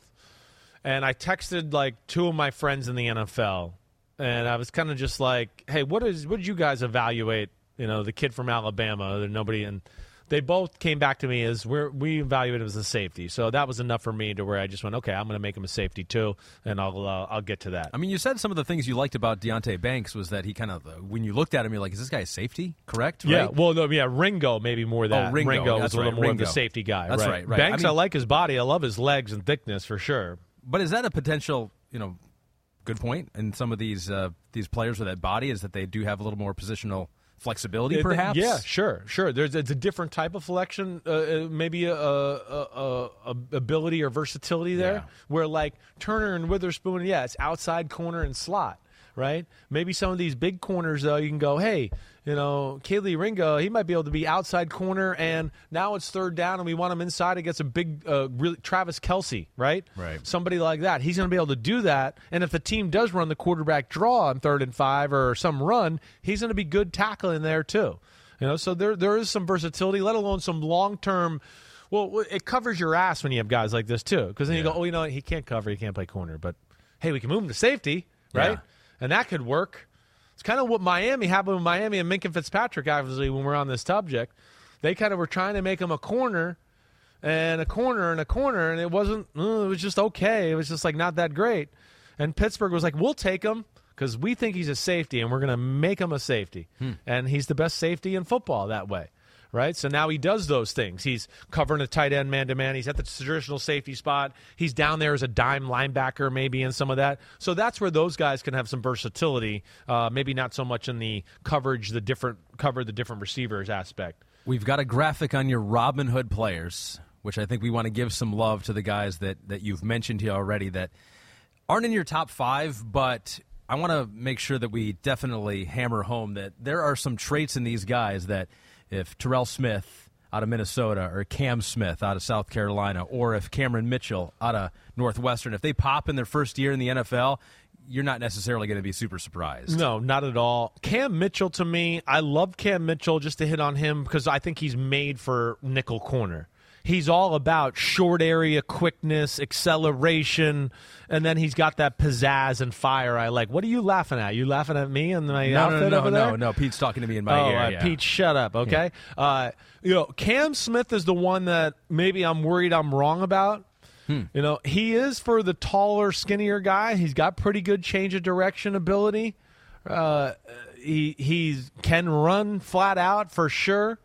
and I texted like two of my friends in the N F L, and I was kind of just like, hey, what is what did you guys evaluate, you know, the kid from Alabama, that nobody, and they both came back to me as we're, we evaluate him as a safety. So that was enough for me to where I just went, okay, I'm going to make him a safety too, and I'll uh, I'll get to that. I mean, you said some of the things you liked about Deonte Banks was that he kind of, uh, when you looked at him, you're like, is this guy a safety? Correct? Yeah, right? well, no, yeah, Ringo maybe more that. Oh, Ringo. Ringo That's was a little right, more Ringo. of the safety guy. That's right, right, right. Banks, I I, mean- like his body. I love his legs and thickness for sure. But is that a potential, you know, good point in some of these uh, these players with that body is that they do have a little more positional flexibility, It- perhaps? Yeah, sure, sure. There's it's a different type of flexion, uh, uh, maybe a, a, a, a ability or versatility there. Yeah. Where like Turner and Witherspoon, yeah, it's outside corner and slot, right? Maybe some of these big corners though, you can go, hey, you know, Kelee Ringo, he might be able to be outside corner, and now it's third down, and we want him inside against a big, uh, really, Travis Kelce, right? Right. Somebody like that. He's going to be able to do that, and if the team does run the quarterback draw on third and five or some run, he's going to be good tackling there too. You know, so there there is some versatility, let alone some long-term. Well, it covers your ass when you have guys like this too, because then you Yeah. go, oh, you know, he can't cover, he can't play corner, but hey, we can move him to safety, right? Yeah. And that could work. It's kind of what Miami happened with Miami and Minka Fitzpatrick, obviously, when we're on this subject. They kind of were trying to make him a corner and a corner and a corner, and it wasn't, uh, it was just okay. It was just like not that great. And Pittsburgh was like, we'll take him because we think he's a safety, and we're going to make him a safety. Hmm. And he's the best safety in football that way. Right, so now he does those things. He's covering a tight end man-to-man. He's at the traditional safety spot. He's down there as a dime linebacker maybe in some of that. So that's where those guys can have some versatility, uh, maybe not so much in the coverage, the different cover the different receivers aspect. We've got a graphic on your Robin Hood players, which I think we want to give some love to the guys that, that you've mentioned here already that aren't in your top five, but I want to make sure that we definitely hammer home that there are some traits in these guys that if Terrell Smith out of Minnesota or Cam Smith out of South Carolina or if Cameron Mitchell out of Northwestern, if they pop in their first year in the N F L, you're not necessarily going to be super surprised. No, not at all. Cam Mitchell, to me, I love Cam Mitchell just to hit on him because I think he's made for nickel corner. He's all about short area quickness, acceleration, and then he's got that pizzazz and fire I like. What are you laughing at? You laughing at me and my no, outfit no, no, over no, there? no, no. Pete's talking to me in my oh, ear. Uh, yeah. Pete, shut up, okay? Yeah. Uh, you know, Cam Smith is the one that maybe I'm worried I'm wrong about. Hmm. You know, he is for the taller, skinnier guy. He's got pretty good change of direction ability. Uh, he he can run flat out for sure.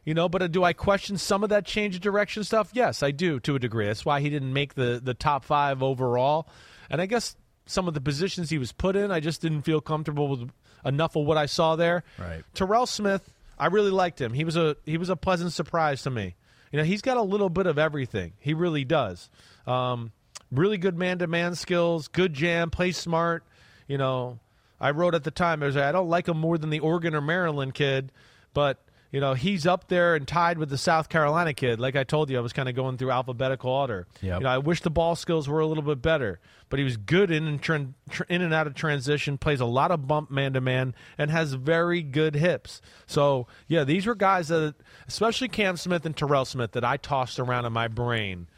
You know, but do I question some of that change of direction stuff? Yes, I do to a degree. That's why he didn't make the, the top five overall. And I guess some of the positions he was put in, I just didn't feel comfortable with enough of what I saw there. Right. Terrell Smith, I really liked him. He was a he was a pleasant surprise to me. You know, he's got a little bit of everything. He really does. Um, really good man-to-man skills, good jam, plays smart. You know, I wrote at the time, I was like, I don't like him more than the Oregon or Maryland kid, but you know, he's up there and tied with the South Carolina kid. Like I told you, I was kind of going through alphabetical order. Yep. You know, I wish the ball skills were a little bit better, but he was good in and, tran- tr- in and out of transition, plays a lot of bump man-to-man, and has very good hips. So, yeah, these were guys that, especially Cam Smith and Terrell Smith, that I tossed around in my brain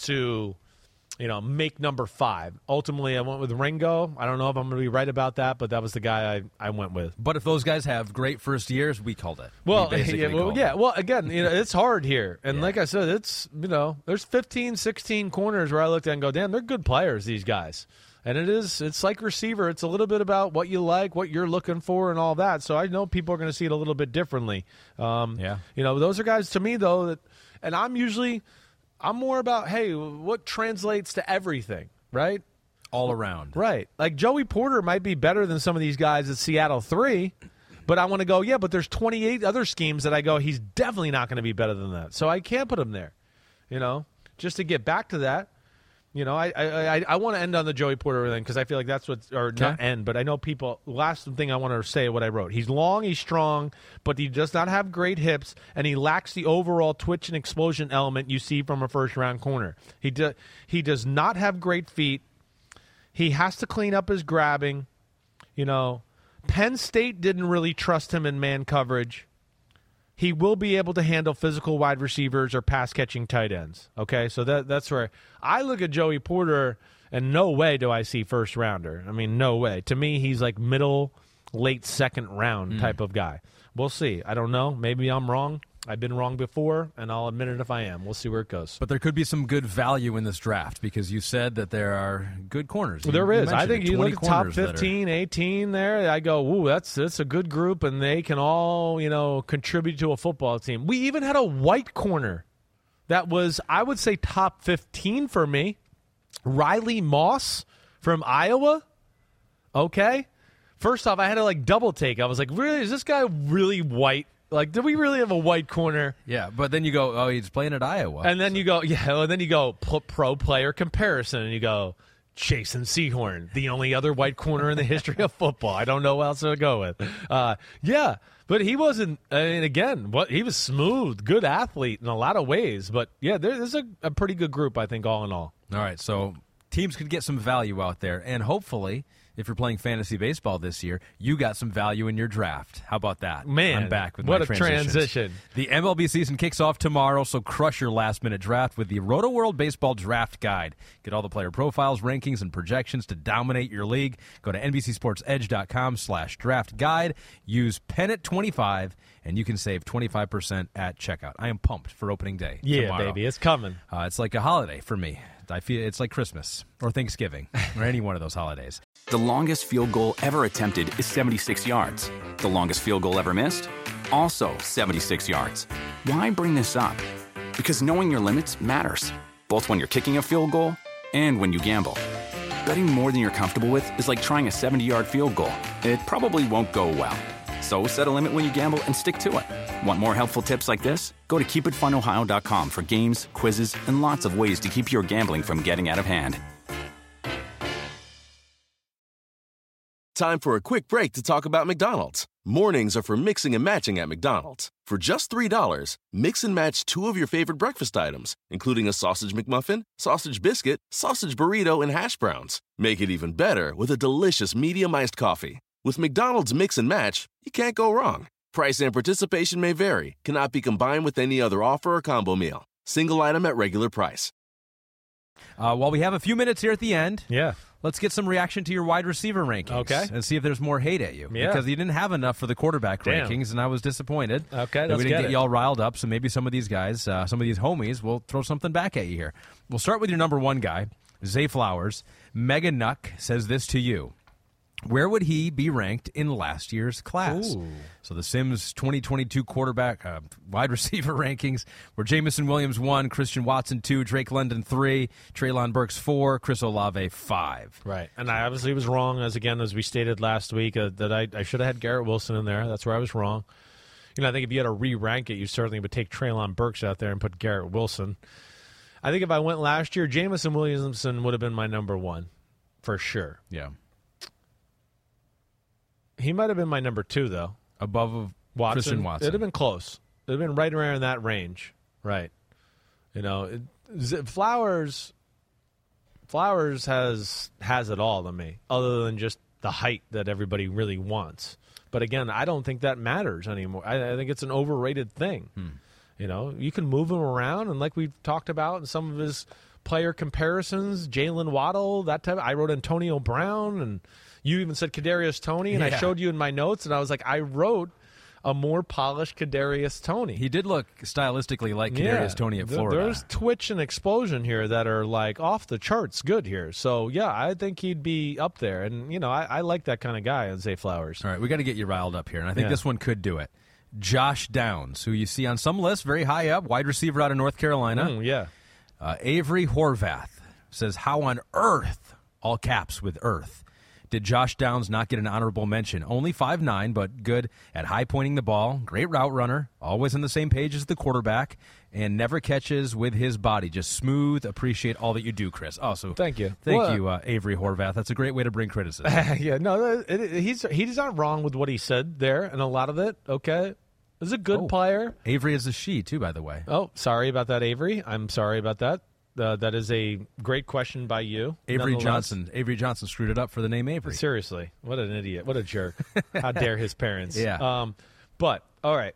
to – you know, make number five. Ultimately, I went with Ringo. I don't know if I'm going to be right about that, but that was the guy I, I went with. But if those guys have great first years, we called it. Well, We basically yeah, well, called yeah. it. Well, again, you know, it's hard here. And Yeah. like I said, it's, you know, there's fifteen, sixteen corners where I looked at and go, damn, they're good players, these guys. And it is, it's like receiver. It's a little bit about what you like, what you're looking for, and all that. So I know people are going to see it a little bit differently. Um, Yeah. You know, those are guys to me, though, that, and I'm usually, I'm more about, hey, what translates to everything, right? All around. Right. Like Joey Porter might be better than some of these guys at Seattle three, but I want to go, yeah, but there's twenty-eight other schemes that I go, he's definitely not going to be better than that. So I can't put him there, you know, just to get back to that. You know, I I, I, I want to end on the Joey Porter thing because I feel like that's what, or not Okay. end, but I know people, last thing I want to say what I wrote. He's long, he's strong, but he does not have great hips, and he lacks the overall twitch and explosion element you see from a first-round corner. He, do, he does not have great feet. He has to clean up his grabbing. You know, Penn State didn't really trust him in man coverage. He will be able to handle physical wide receivers or pass-catching tight ends. Okay, so that that's where I look at Joey Porter, and no way do I see first-rounder. I mean, no way. To me, he's like middle, late second-round Mm. type of guy. We'll see. I don't know. Maybe I'm wrong. I've been wrong before, and I'll admit it if I am. We'll see where it goes. But there could be some good value in this draft because you said that there are good corners. You- There you is. I mentioned think it, you look twenty at top corners that are- fifteen, eighteen there, I go, ooh, that's that's a good group, and they can all, you know, contribute to a football team. We even had a white corner that was, I would say, top fifteen for me. Riley Moss from Iowa. Okay. First off, I had to, like, double take. I was like, really? Is this guy really white? Like, do we really have a white corner? Yeah, but then you go, oh, he's playing at Iowa. And then you go, yeah, and then you go p- pro player comparison, and you go, Jason Sehorn, the only other white corner in the history of football. I don't know what else to go with. Uh, yeah, but he wasn't, I mean, again, what he was smooth, good athlete in a lot of ways. But, yeah, there, there's a, a pretty good group, I think, all in all. All right, so teams could get some value out there, and hopefully, if you're playing fantasy baseball this year, you got some value in your draft. How about that? Man, I'm back with what my a transitions. transition. The M L B season kicks off tomorrow, so crush your last-minute draft with the Roto World Baseball Draft Guide. Get all the player profiles, rankings, and projections to dominate your league. Go to NBCSportsEdge.com slash draft guide. Use Pennant twenty-five, and you can save twenty-five percent at checkout. I am pumped for opening day Yeah, tomorrow. baby, it's coming. Uh, it's like a holiday for me. I feel it's like Christmas or Thanksgiving or any one of those holidays. The longest field goal ever attempted is seventy-six yards. The longest field goal ever missed? Also seventy-six yards. Why bring this up? Because knowing your limits matters, both when you're kicking a field goal and when you gamble. Betting more than you're comfortable with is like trying a seventy-yard field goal. It probably won't go well. So set a limit when you gamble and stick to it. Want more helpful tips like this? Go to keep it fun ohio dot com for games, quizzes, and lots of ways to keep your gambling from getting out of hand. Time for a quick break to talk about McDonald's. Mornings are for mixing and matching at McDonald's. For just three dollars, mix and match two of your favorite breakfast items, including a sausage McMuffin, sausage biscuit, sausage burrito, and hash browns. Make it even better with a delicious medium iced coffee. With McDonald's Mix and Match, you can't go wrong. Price and participation may vary. Cannot be combined with any other offer or combo meal. Single item at regular price. Uh, while we have a few minutes here at the end, Yeah. let's get some reaction to your wide receiver rankings. Okay. And see if there's more hate at you. Yeah. Because you didn't have enough for the quarterback Damn. rankings, and I was disappointed. Okay, that let's we didn't get get it. you all riled up, so maybe some of these guys, uh, some of these homies, will throw something back at you here. We'll start with your number one guy, Zay Flowers. Megan Nuck says this to you. Where would he be ranked in last year's class? Ooh. So the Sims twenty twenty-two quarterback, uh, wide receiver rankings were Jamison Williams one, Christian Watson two, Drake London three, Treylon Burks four, Chris Olave five. Right, and I obviously was wrong, as again, as we stated last week, uh, that I, I should have had Garrett Wilson in there. That's where I was wrong. You know, I think if you had to re-rank it, you certainly would take Treylon Burks out there and put Garrett Wilson. I think if I went last year, Jamison Williamson would have been my number one, for sure. Yeah. He might have been my number two, though. Above of Watson. Christian Watson. It'd have been close. It'd have been right around that range. Right. You know, it, Z- Flowers Flowers has has it all to me, other than just the height that everybody really wants. But again, I don't think that matters anymore. I, I think it's an overrated thing. Hmm. You know, you can move him around, and like we've talked about in some of his player comparisons, Jalen Waddle, that type. I wrote Antonio Brown, and you even said Kadarius Toney, and Yeah. I showed you in my notes, and I was like, I wrote a more polished Kadarius Toney. He did look stylistically like Kadarius Toney at Th- Florida. There's twitch and explosion here that are like off the charts good here. So, yeah, I think he'd be up there. And, you know, I, I like that kind of guy in Zay Flowers. All right, we got to get you riled up here, and I think Yeah. this one could do it. Josh Downs, who you see on some lists very high up, wide receiver out of North Carolina. Mm, yeah. Uh, Avery Horvath says, how on earth, all caps with earth, did Josh Downs not get an honorable mention? Only five nine, but good at high pointing the ball, great route runner, always on the same page as the quarterback, and never catches with his body. Just smooth. Appreciate all that you do, Chris. Oh, so Thank you. Thank Well, you, uh, Avery Horvath. That's a great way to bring criticism. yeah, no, it, it, he's he's not wrong with what he said there, and a lot of it, okay? He's a good Oh. player. Avery is a she, too, by the way. Oh, sorry about that, Avery. I'm sorry about that. Uh, that is a great question by you. Avery nonetheless. Johnson. Avery Johnson screwed it up for the name Avery. Seriously, what an idiot. What a jerk. How dare his parents. Yeah. Um, but, all right.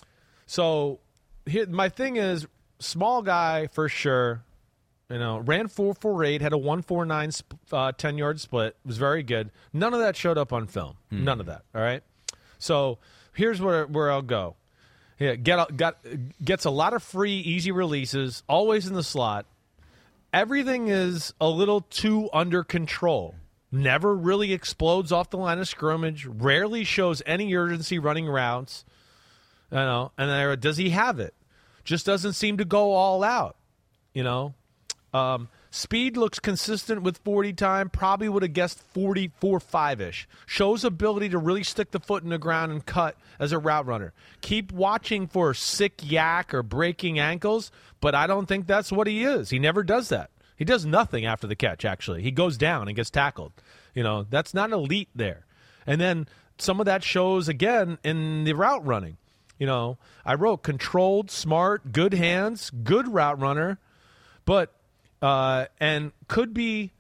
So, here, my thing is, small guy for sure. You know, ran four four eight, had a one four nine uh, ten-yard split. Was very good. None of that showed up on film. Hmm. None of that, all right? So, here's where, where I'll go. Yeah, get got gets a lot of free, easy releases, always in the slot. Everything is a little too under control. Never really explodes off the line of scrimmage. Rarely shows any urgency running routes. You know, and there, does he have it? Just doesn't seem to go all out. You know, um, speed looks consistent with forty time. Probably would have guessed forty-four five ish. Shows ability to really stick the foot in the ground and cut as a route runner. Keep watching for sick yak or breaking ankles, but I don't think that's what he is. He never does that. He does nothing after the catch, actually. He goes down and gets tackled. You know, that's not elite there. And then some of that shows, again, in the route running. You know, I wrote controlled, smart, good hands, good route runner, but uh, and could be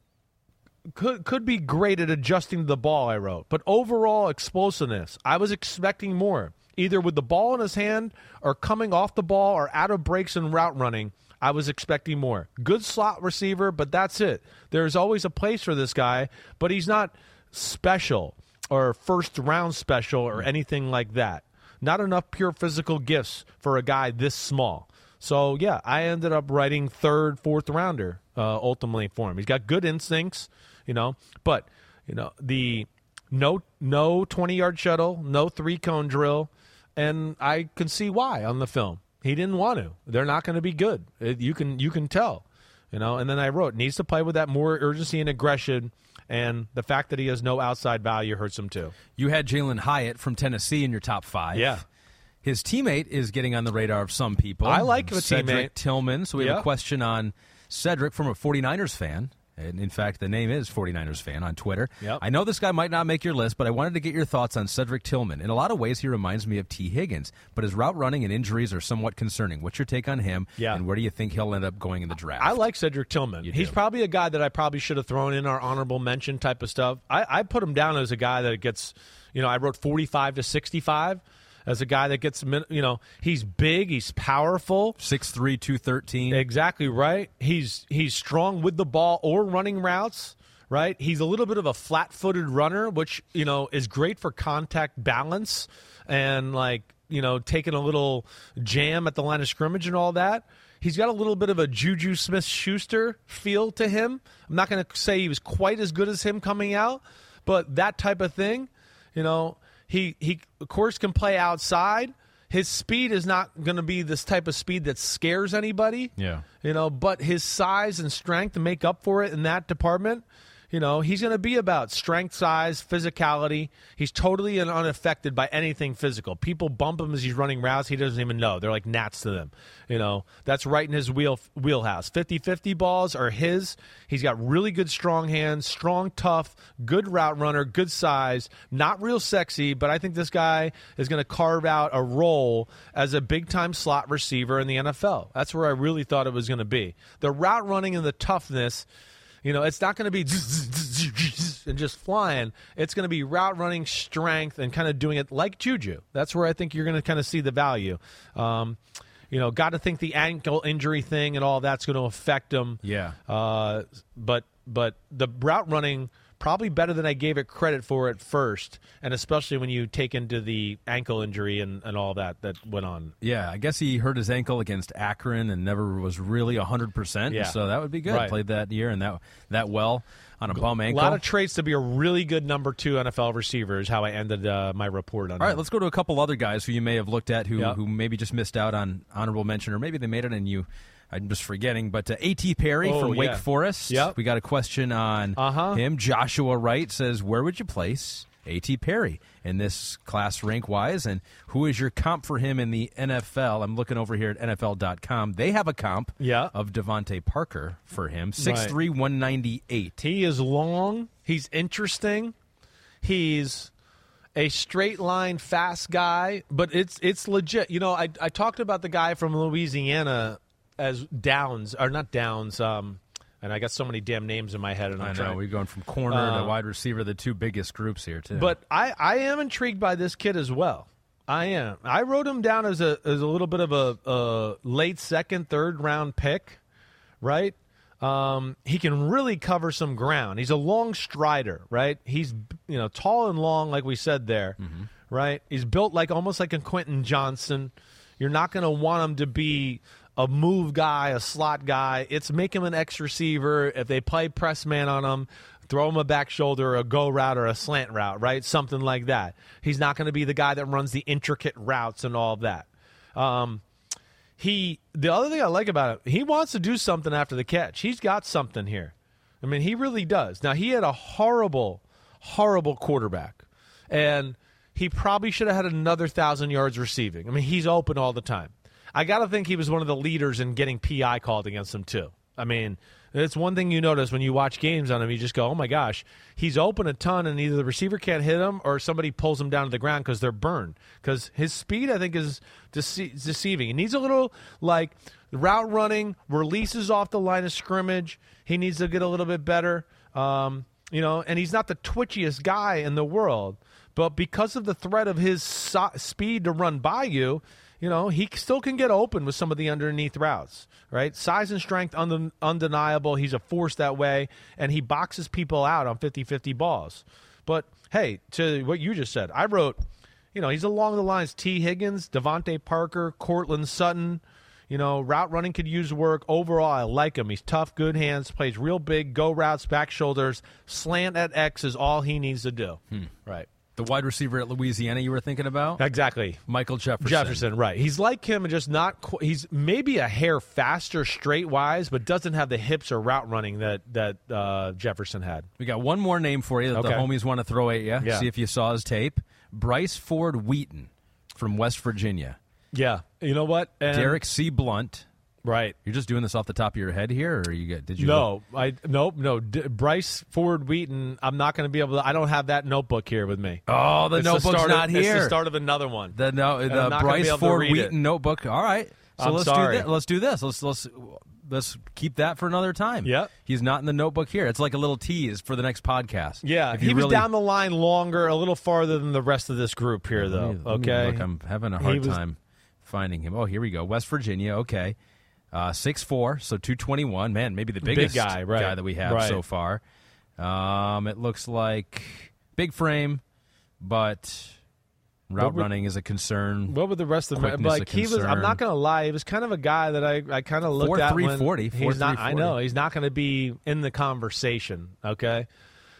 could could be great at adjusting to the ball, I wrote. But overall explosiveness, I was expecting more. Either with the ball in his hand or coming off the ball or out of breaks and route running, I was expecting more. Good slot receiver, but that's it. There's always a place for this guy, but he's not special or first round special or anything like that. Not enough pure physical gifts for a guy this small. So, yeah, I ended up writing third, fourth rounder uh, ultimately for him. He's got good instincts, you know, but, you know, the no no twenty-yard shuttle, no three-cone drill, and I can see why on the film. He didn't want to. They're not going to be good. It, you can you can tell, you know. And then I wrote, needs to play with that more urgency and aggression, and the fact that he has no outside value hurts him too. You had Jalen Hyatt from Tennessee in your top five. Yeah. His teammate is getting on the radar of some people. I like the Cedric teammate. Tillman. So we have Yep. a question on Cedric from a 49ers fan. And in fact, the name is 49ers fan on Twitter. Yep. I know this guy might not make your list, but I wanted to get your thoughts on Cedric Tillman. In a lot of ways, he reminds me of T. Higgins, but his route running and injuries are somewhat concerning. What's your take on him, Yeah. and where do you think he'll end up going in the draft? I like Cedric Tillman. You He's do. probably a guy that I probably should have thrown in our honorable mention type of stuff. I, I put him down as a guy that gets, you know, I wrote forty-five to sixty-five as a guy that gets, you know, he's big, he's powerful. six three, two thirteen. Exactly right. He's he's strong with the ball or running routes, right? He's a little bit of a flat-footed runner, which, you know, is great for contact balance and, like, you know, taking a little jam at the line of scrimmage and all that. He's got a little bit of a Juju Smith-Schuster feel to him. I'm not going to say he was quite as good as him coming out, But that type of thing, you know, he, he of course, can play outside. His speed is not going to be this type of speed that scares anybody. Yeah. You know, but his size and strength to make up for it in that department, you know, he's going to be about strength, size, physicality. He's totally unaffected by anything physical. People bump him as he's running routes. He doesn't even know. They're like gnats to them. You know, that's right in his wheel wheelhouse. fifty-fifty balls are his. He's got really good strong hands, strong, tough, good route runner, good size, not real sexy, but I think this guy is going to carve out a role as a big-time slot receiver in the N F L. That's where I really thought it was going to be. The route running and the toughness, you know, it's not going to be and just flying. It's going to be route running, strength, and kind of doing it like Juju. That's where I think you're going to kind of see the value. Um, you know, got to think the ankle injury thing and all that's going to affect him. Yeah. Uh, but but the route running, probably better than I gave it credit for at first, and especially when you take into the ankle injury and, and all that that went on. Yeah, I guess he hurt his ankle against Akron and never was really one hundred percent, Yeah. so that would be good. Right. Played that year and that that well on a bum A ankle. lot of traits to be a really good number two N F L receiver is how I ended uh, my report on All right, him. let's go to a couple other guys who you may have looked at who, Yeah. who maybe just missed out on honorable mention, or maybe they made it and you I'm just forgetting, but uh, A T. Perry Oh, from Wake yeah. Forest. Yep. We got a question on Uh-huh. him. Joshua Wright says, where would you place A T. Perry in this class rank-wise, and who is your comp for him in the N F L? I'm looking over here at N F L dot com. They have a comp Yeah. of Devontae Parker for him, six three, one ninety-eight. He is long. He's interesting. He's a straight line fast guy, but it's it's legit. You know, I I talked about the guy from Louisiana as Downs, or not Downs, um, and I got so many damn names in my head. And I'm I know, trying. we're going from corner Uh, to wide receiver, the two biggest groups here, too. But I, I am intrigued by this kid as well. I am. I wrote him down as a as a little bit of a, a late second, third round pick, right? Um, he can really cover some ground. He's a long strider, right? He's you know tall and long, like we said there, Mm-hmm. right? He's built like almost like a Quentin Johnson. You're not going to want him to be a move guy, a slot guy. It's make him an X receiver. If they play press man on him, throw him a back shoulder, a go route, or a slant route, right? Something like that. He's not going to be the guy that runs the intricate routes and all of that. Um, he. The other thing I like about him, he wants to do something after the catch. He's got something here. I mean, he really does. Now, he had a horrible, horrible quarterback, and he probably should have had another thousand yards receiving. I mean, he's open all the time. I got to think he was one of the leaders in getting P I called against him, too. I mean, it's one thing you notice when you watch games on him. You just go, oh, my gosh, he's open a ton, and either the receiver can't hit him or somebody pulls him down to the ground because they're burned. Because his speed, I think, is dece- deceiving. He needs a little, like, route running, releases off the line of scrimmage. He needs to get a little bit better. Um, you know, and he's not the twitchiest guy in the world. But because of the threat of his so- speed to run by you, you know, he still can get open with some of the underneath routes, right? Size and strength, und- undeniable. He's a force that way, and he boxes people out on fifty-fifty balls. But, hey, to what you just said, I wrote, you know, he's along the lines T. Higgins, Devontae Parker, Cortland Sutton. You know, route running could use work. Overall, I like him. He's tough, good hands, plays real big, go routes, back shoulders. Slant at X is all he needs to do. Hmm. Right. The wide receiver at Louisiana you were thinking about? Exactly. Michael Jefferson. Jefferson, right. He's like him and just not qu- – he's maybe a hair faster straight-wise, but doesn't have the hips or route running that, that uh, Jefferson had. We got one more name for you that Okay. the homies want to throw at you. Yeah. See if you saw his tape. Bryce Ford Wheaton from West Virginia. Yeah. You know what? And, Derek C. Blunt. Right. You're just doing this off the top of your head here, or you get? Did you? No, I nope, no. D- Bryce Ford Wheaton. I'm not going to be able to. I don't have that notebook here with me. Oh, the It's notebook's start not of, here. It's the start of another one. The no, And the I'm not gonna be Bryce able to Ford read Wheaton it. notebook. All right, so I'm let's sorry. do that. Let's do this. Let's let's let's keep that for another time. Yep. He's not in the notebook here. It's like a little tease for the next podcast. Yeah, If he you was really- down the line longer, a little farther than the rest of this group here, though. Let me- let me okay, look. I'm having a He hard was- time finding him. Oh, here we go. West Virginia. Okay. Uh, six foot four, so two twenty-one. Man, maybe the Big biggest guy, right. that we have Right. so far. Um, it looks like big frame, but route What would- running is a concern. What would the rest of the Quickness like? a He was. I'm concern. not going to lie. He was kind of a guy that I, I kind of looked Four at three when forty, four he's not. three I forty. know he's not going to be in the conversation. Okay,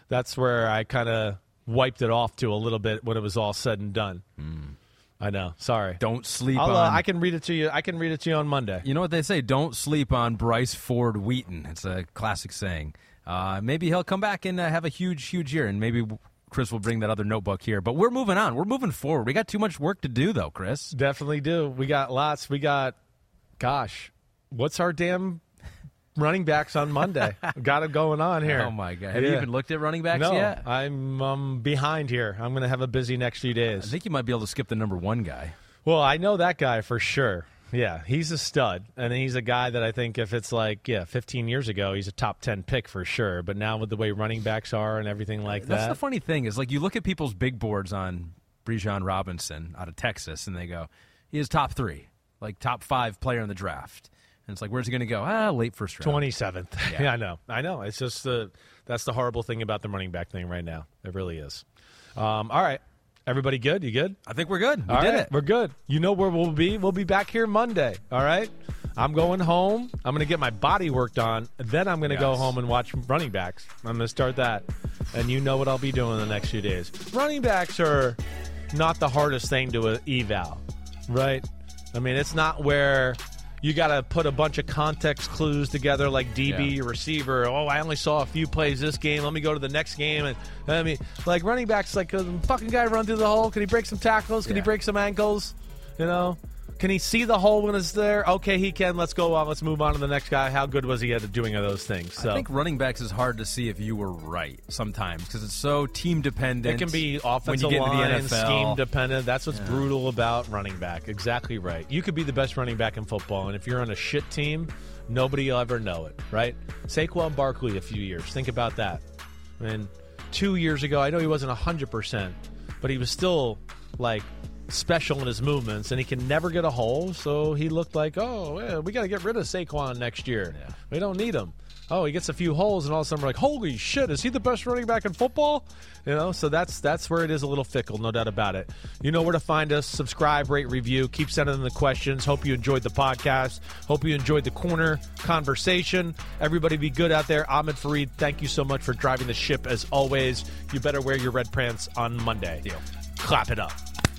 that's where I kind of wiped it off to a little bit when it was all said and done. Mm. I know. Sorry. Don't sleep I'll, on. Uh, I can read it to you. I can read it to you on Monday. You know what they say? Don't sleep on Bryce Ford Wheaton. It's a classic saying. Uh, maybe he'll come back and uh, have a huge, huge year, and maybe Chris will bring that other notebook here. But we're moving on. We're moving forward. We got too much work to do, though, Chris. Definitely do. We got lots. We got, gosh, what's our damn running backs on Monday? Got it going on here. Oh, my God. Have Yeah. you even looked at running backs no, yet? I'm um, behind here. I'm going to have a busy next few days. I think you might be able to skip the number one guy. Well, I know that guy for sure. Yeah, he's a stud. And he's a guy that I think if it's like, yeah, fifteen years ago, he's a top ten pick for sure. But now with the way running backs are and everything like That's that. the funny thing is, like, you look at people's big boards on Bijan Robinson out of Texas, and they go, he is top three, like top five player in the draft. And it's like, where's he going to go? Ah, late first round. twenty-seventh. Yeah. Yeah, I know. I know. It's just the that's the horrible thing about the running back thing right now. It really is. Um, all right. Everybody good? You good? I think we're good. We All did right, it. We're good. You know where we'll be? We'll be back here Monday. All right? I'm going home. I'm going to get my body worked on. Then I'm going to Yes. go home and watch running backs. I'm going to start that. And you know what I'll be doing the next few days. Running backs are not the hardest thing to uh, eval, right? I mean, it's not where you got to put a bunch of context clues together like D B, Yeah. receiver. Oh, I only saw a few plays this game. Let me go to the next game. And I mean, like running backs, like a fucking guy run through the hole. Can he break some tackles? Can Yeah. he break some ankles? You know? Can he see the hole when it's there? Okay, he can. Let's go on. Let's move on to the next guy. How good was he at doing those things? So I think running backs is hard to see if you were right sometimes because it's so team dependent. it can be when offensive you get into line, the N F L. scheme dependent. That's what's brutal about running back. Exactly right. You could be the best running back in football, and if you're on a shit team, nobody will ever know it, right? Saquon Barkley a few years. Think about that. I mean, two years ago, I know he wasn't one hundred percent, but he was still, like, special in his movements, and he can never get a hole, so he looked like, oh, yeah, we got to get rid of Saquon next year. Yeah. We don't need him. Oh, he gets a few holes, and all of a sudden we're like, holy shit, is he the best running back in football? You know, so that's that's where it is a little fickle, no doubt about it. You know where to find us. Subscribe, rate, review. Keep sending in the questions. Hope you enjoyed the podcast. Hope you enjoyed the corner conversation. Everybody be good out there. Ahmed Fareed, thank you so much for driving the ship as always. You better wear your red pants on Monday. Deal. Clap it up.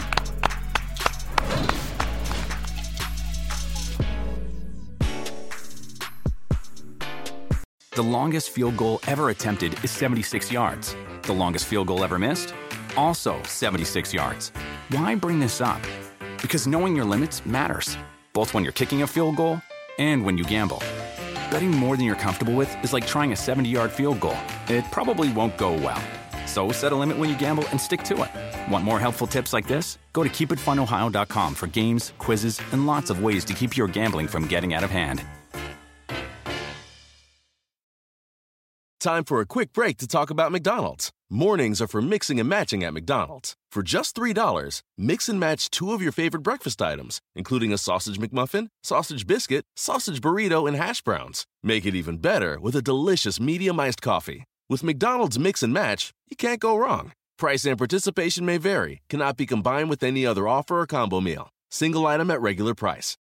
The longest field goal ever attempted is seventy-six yards. The longest field goal ever missed? Also seventy-six yards. Why bring this up? Because knowing your limits matters, both when you're kicking a field goal and when you gamble. Betting more than you're comfortable with is like trying a seventy-yard field goal. It probably won't go well. So set a limit when you gamble and stick to it. Want more helpful tips like this? Go to keep it fun ohio dot com for games, quizzes, and lots of ways to keep your gambling from getting out of hand. Time for a quick break to talk about McDonald's. Mornings are for mixing and matching at McDonald's. For just three dollars, mix and match two of your favorite breakfast items, including a sausage McMuffin, sausage biscuit, sausage burrito, and hash browns. Make it even better with a delicious medium iced coffee. With McDonald's Mix and Match, you can't go wrong. Price and participation may vary, cannot be combined with any other offer or combo meal. Single item at regular price.